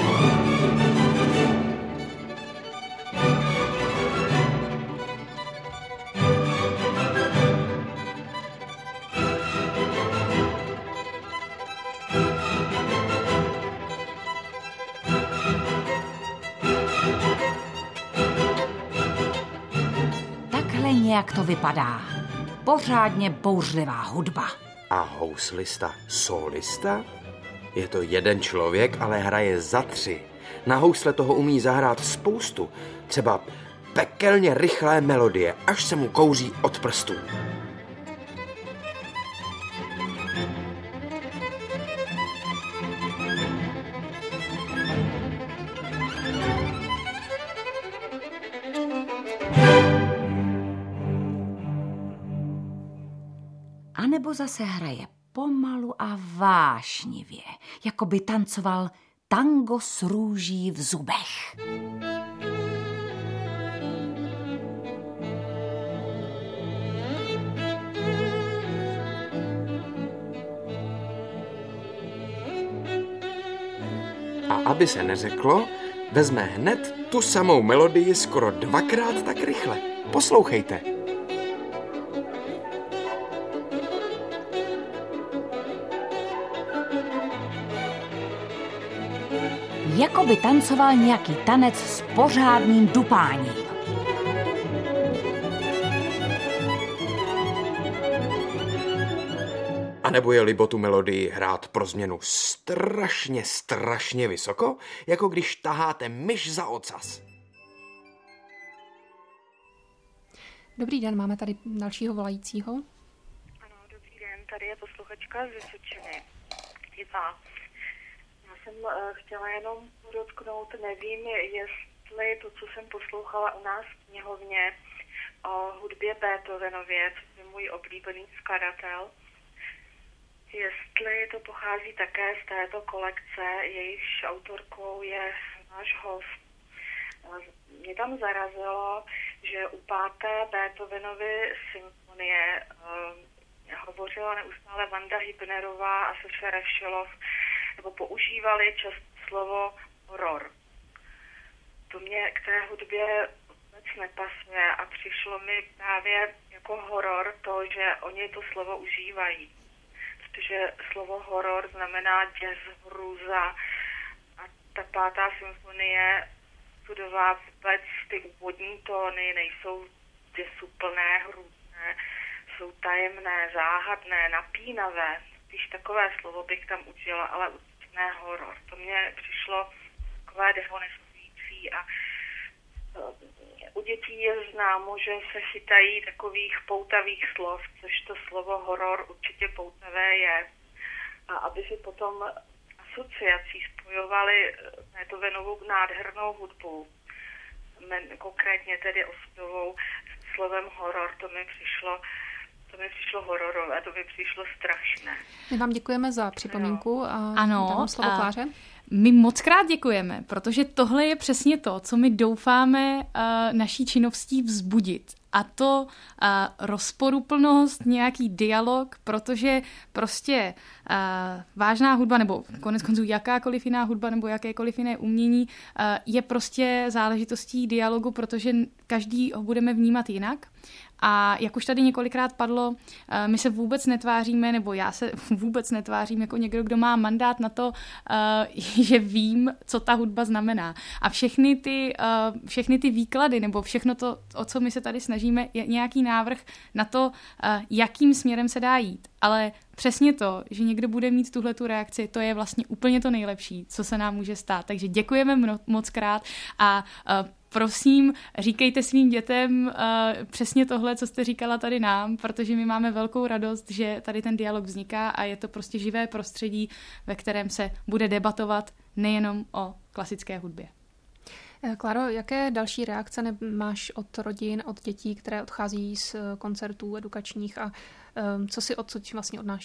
Takhle nějak to vypadá. Pořádně bouřlivá hudba. A houslista, solista? Je to jeden člověk, ale hraje za tři. Na housle toho umí zahrát spoustu. Třeba pekelně rychlé melodie, až se mu kouří od prstů. A nebo zase hraje pomalu a vášnivě, jako by tancoval tango s růží v zubech. A aby se neřeklo, vezme hned tu samou melodii skoro dvakrát tak rychle. Poslouchejte. Jako by tancoval nějaký tanec s pořádným dupáním. A nebo je libo tu melodii hrát pro změnu strašně, strašně vysoko, jako když taháte myš za ocas. Dobrý den, máme tady dalšího volajícího. Ano, dobrý den, tady je posluchačka z Vysočiny. Iva. Já jsem uh, chtěla jenom podotknout, nevím, jestli to, co jsem poslouchala u nás v knihovně o hudbě Beethovenově, což je můj oblíbený skladatel, jestli to pochází také z této kolekce, jejichž autorkou je náš host. Mě tam zarazilo, že u páté Beethovenovy symfonie uh, hovořila neustále Vanda Hybnerová a Sascha Revšilov, nebo používali často slovo horor. To mě k té hudbě vůbec nepasuje a přišlo mi právě jako horor to, že oni to slovo užívají. Protože slovo horor znamená děs, hrůza a ta pátá symfonie studová vůbec ty úvodní tóny nejsou děsuplné, hrůzné, jsou tajemné, záhadné, napínavé. Když takové slovo bych tam užila, ale určitě ne horor. To mně přišlo takové dehonestující a u dětí je známo, že se chytají takových poutavých slov, což to slovo horor určitě poutavé je. A aby si potom asociací spojovali Beethovenovou nádhernou hudbu, konkrétně tedy osudovou slovem horor, to mi přišlo To mi přišlo hororové, to mi přišlo strašné. My vám děkujeme za připomínku a ano, dám slovo Kláře. My moc krát děkujeme, protože tohle je přesně to, co my doufáme uh, naší činností vzbudit. A to uh, rozporuplnost, nějaký dialog, protože prostě uh, vážná hudba, nebo konec konců jakákoliv jiná hudba, nebo jakékoliv jiné umění uh, je prostě záležitostí dialogu, protože každý ho budeme vnímat jinak. A jak už tady několikrát padlo, my se vůbec netváříme, nebo já se vůbec netvářím jako někdo, kdo má mandát na to, že vím, co ta hudba znamená. A všechny ty, všechny ty výklady, nebo všechno to, o co my se tady snažíme, je nějaký návrh na to, jakým směrem se dá jít. Ale přesně to, že někdo bude mít tuhletu reakci, to je vlastně úplně to nejlepší, co se nám může stát. Takže děkujeme moc krát a prosím, říkejte svým dětem uh, přesně tohle, co jste říkala tady nám, protože my máme velkou radost, že tady ten dialog vzniká a je to prostě živé prostředí, ve kterém se bude debatovat nejenom o klasické hudbě. Klaro, jaké další reakce máš od rodin, od dětí, které odchází z koncertů edukačních a um, co si odsud vlastně odnášejí?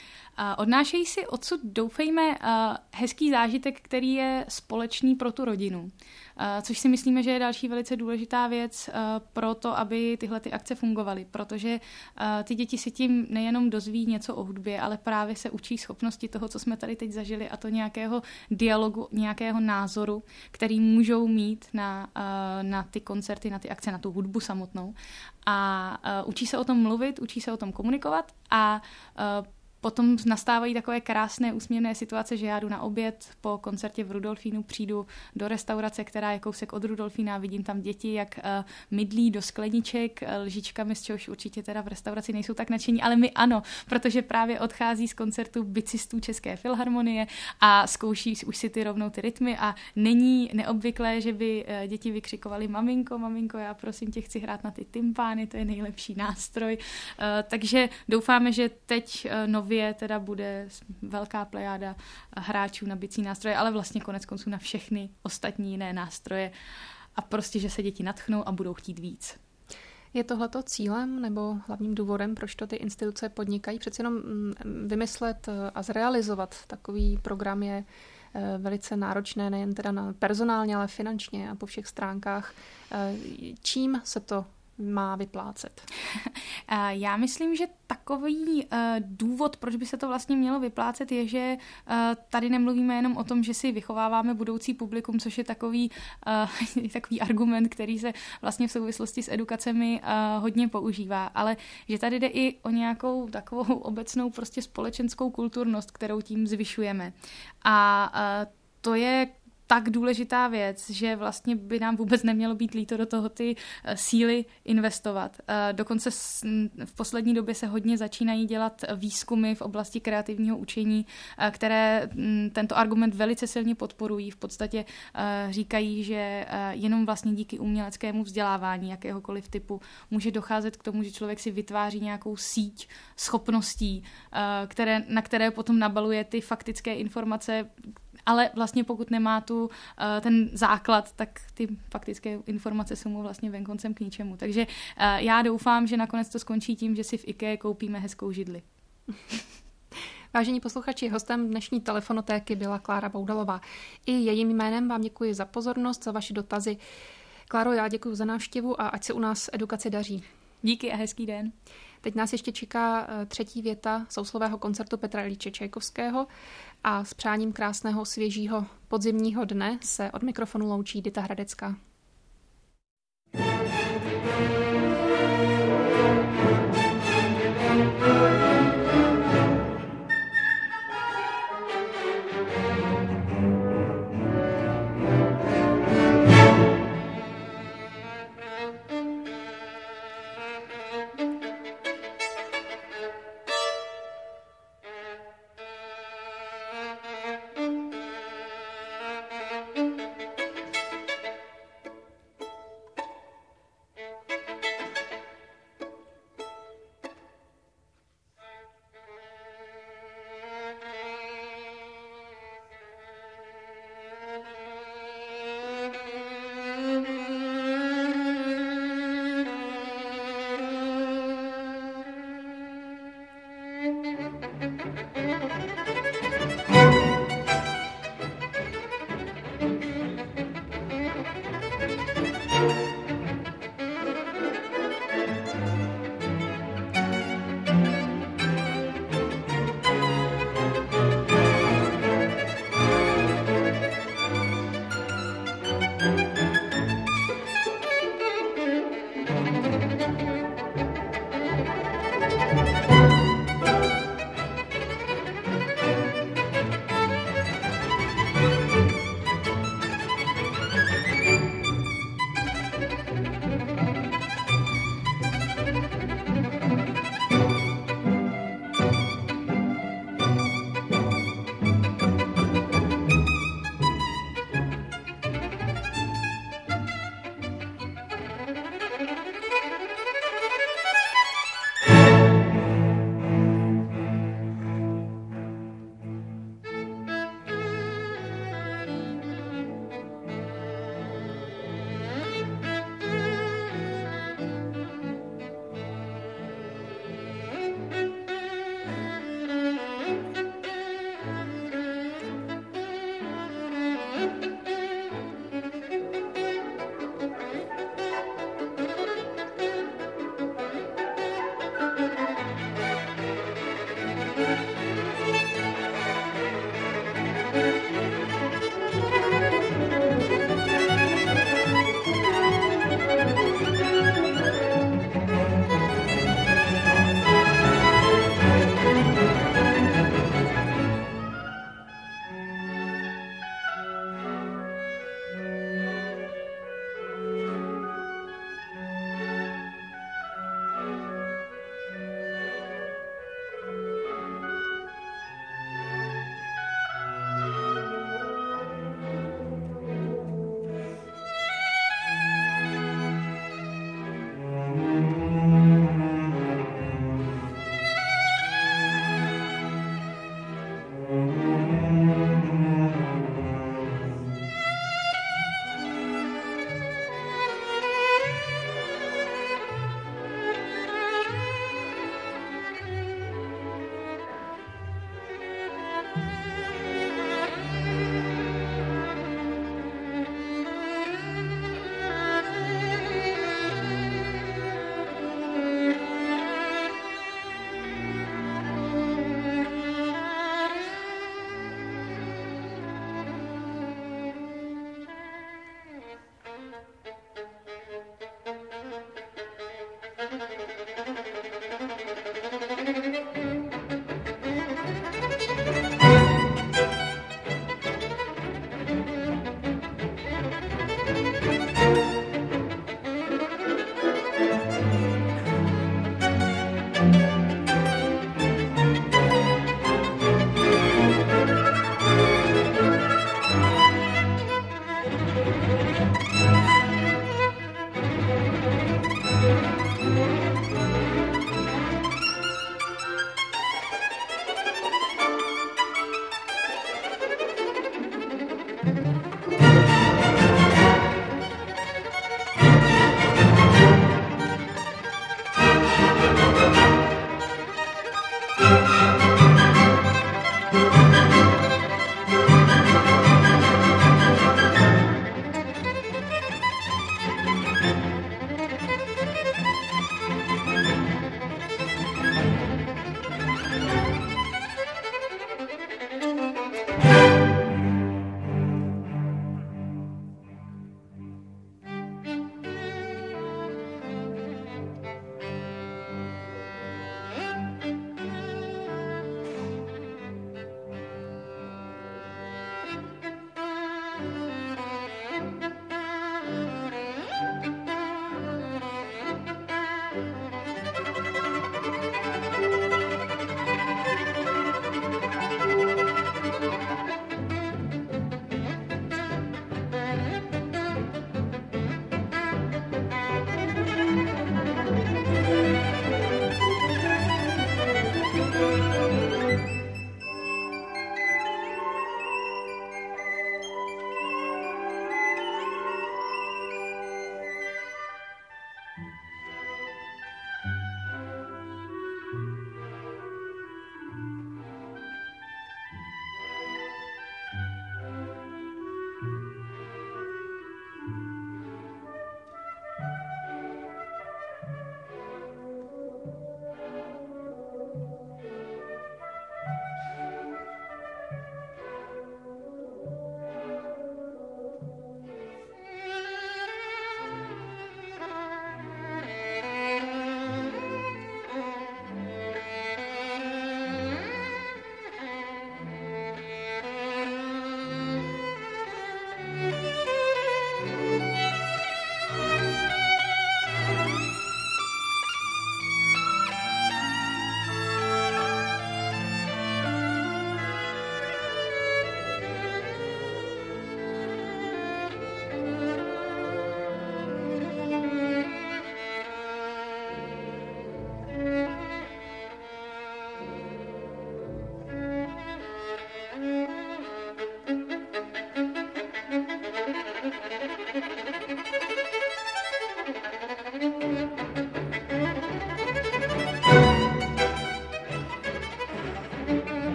Odnášejí si odsud, doufejme, hezký zážitek, který je společný pro tu rodinu. Což si myslíme, že je další velice důležitá věc pro to, aby tyhle ty akce fungovaly, protože ty děti si tím nejenom dozví něco o hudbě, ale právě se učí schopnosti toho, co jsme tady teď zažili, a to nějakého dialogu, nějakého názoru, který můžou mít na, na ty koncerty, na ty akce, na tu hudbu samotnou. A učí se o tom mluvit, učí se o tom komunikovat a potom nastávají takové krásné úsměvné situace, že já jdu na oběd po koncertě v Rudolfínu, přijdu do restaurace, která je kousek od Rudolfína, vidím tam děti, jak uh, mydlí do skleniček lžičkami, z čehož určitě teda v restauraci nejsou tak nadšení, ale my ano, protože právě odchází z koncertu bicistů České filharmonie a zkouší už si ty rovnou ty rytmy a není neobvyklé, že by uh, děti vykřikovaly maminko, maminko, já prosím tě chci hrát na ty tympány, to je nejlepší nástroj. Uh, takže doufáme, že teď uh, nově teda bude velká plejáda hráčů na bicí nástroje, ale vlastně konec konců na všechny ostatní jiné nástroje a prostě, že se děti nadchnou a budou chtít víc. Je tohleto cílem nebo hlavním důvodem, proč to ty instituce podnikají? Přeci jenom vymyslet a zrealizovat takový program je velice náročné, nejen teda na personálně, ale finančně a po všech stránkách. Čím se to má vyplácet? Já myslím, že takový důvod, proč by se to vlastně mělo vyplácet, je, že tady nemluvíme jenom o tom, že si vychováváme budoucí publikum, což je takový, takový argument, který se vlastně v souvislosti s edukacemi hodně používá, ale že tady jde i o nějakou takovou obecnou prostě společenskou kulturnost, kterou tím zvyšujeme. A to je tak důležitá věc, že vlastně by nám vůbec nemělo být líto do toho ty síly investovat. Dokonce v poslední době se hodně začínají dělat výzkumy v oblasti kreativního učení, které tento argument velice silně podporují. V podstatě říkají, že jenom vlastně díky uměleckému vzdělávání jakéhokoliv typu může docházet k tomu, že člověk si vytváří nějakou síť schopností, které, na které potom nabaluje ty faktické informace, ale vlastně pokud nemá tu ten základ, tak ty faktické informace jsou mu vlastně venkoncem k ničemu. Takže já doufám, že nakonec to skončí tím, že si v IKEA koupíme hezkou židli. Vážení posluchači, hostem dnešní telefonotéky byla Klára Boudalová. I jejím jménem vám děkuji za pozornost, za vaše dotazy. Kláro, já děkuji za návštěvu a ať se u nás edukace daří. Díky a hezký den. Teď nás ještě čeká třetí věta souslového koncertu Petra Iljiče Čajkovského a s přáním krásného svěžího podzimního dne se od mikrofonu loučí Dita Hradecká.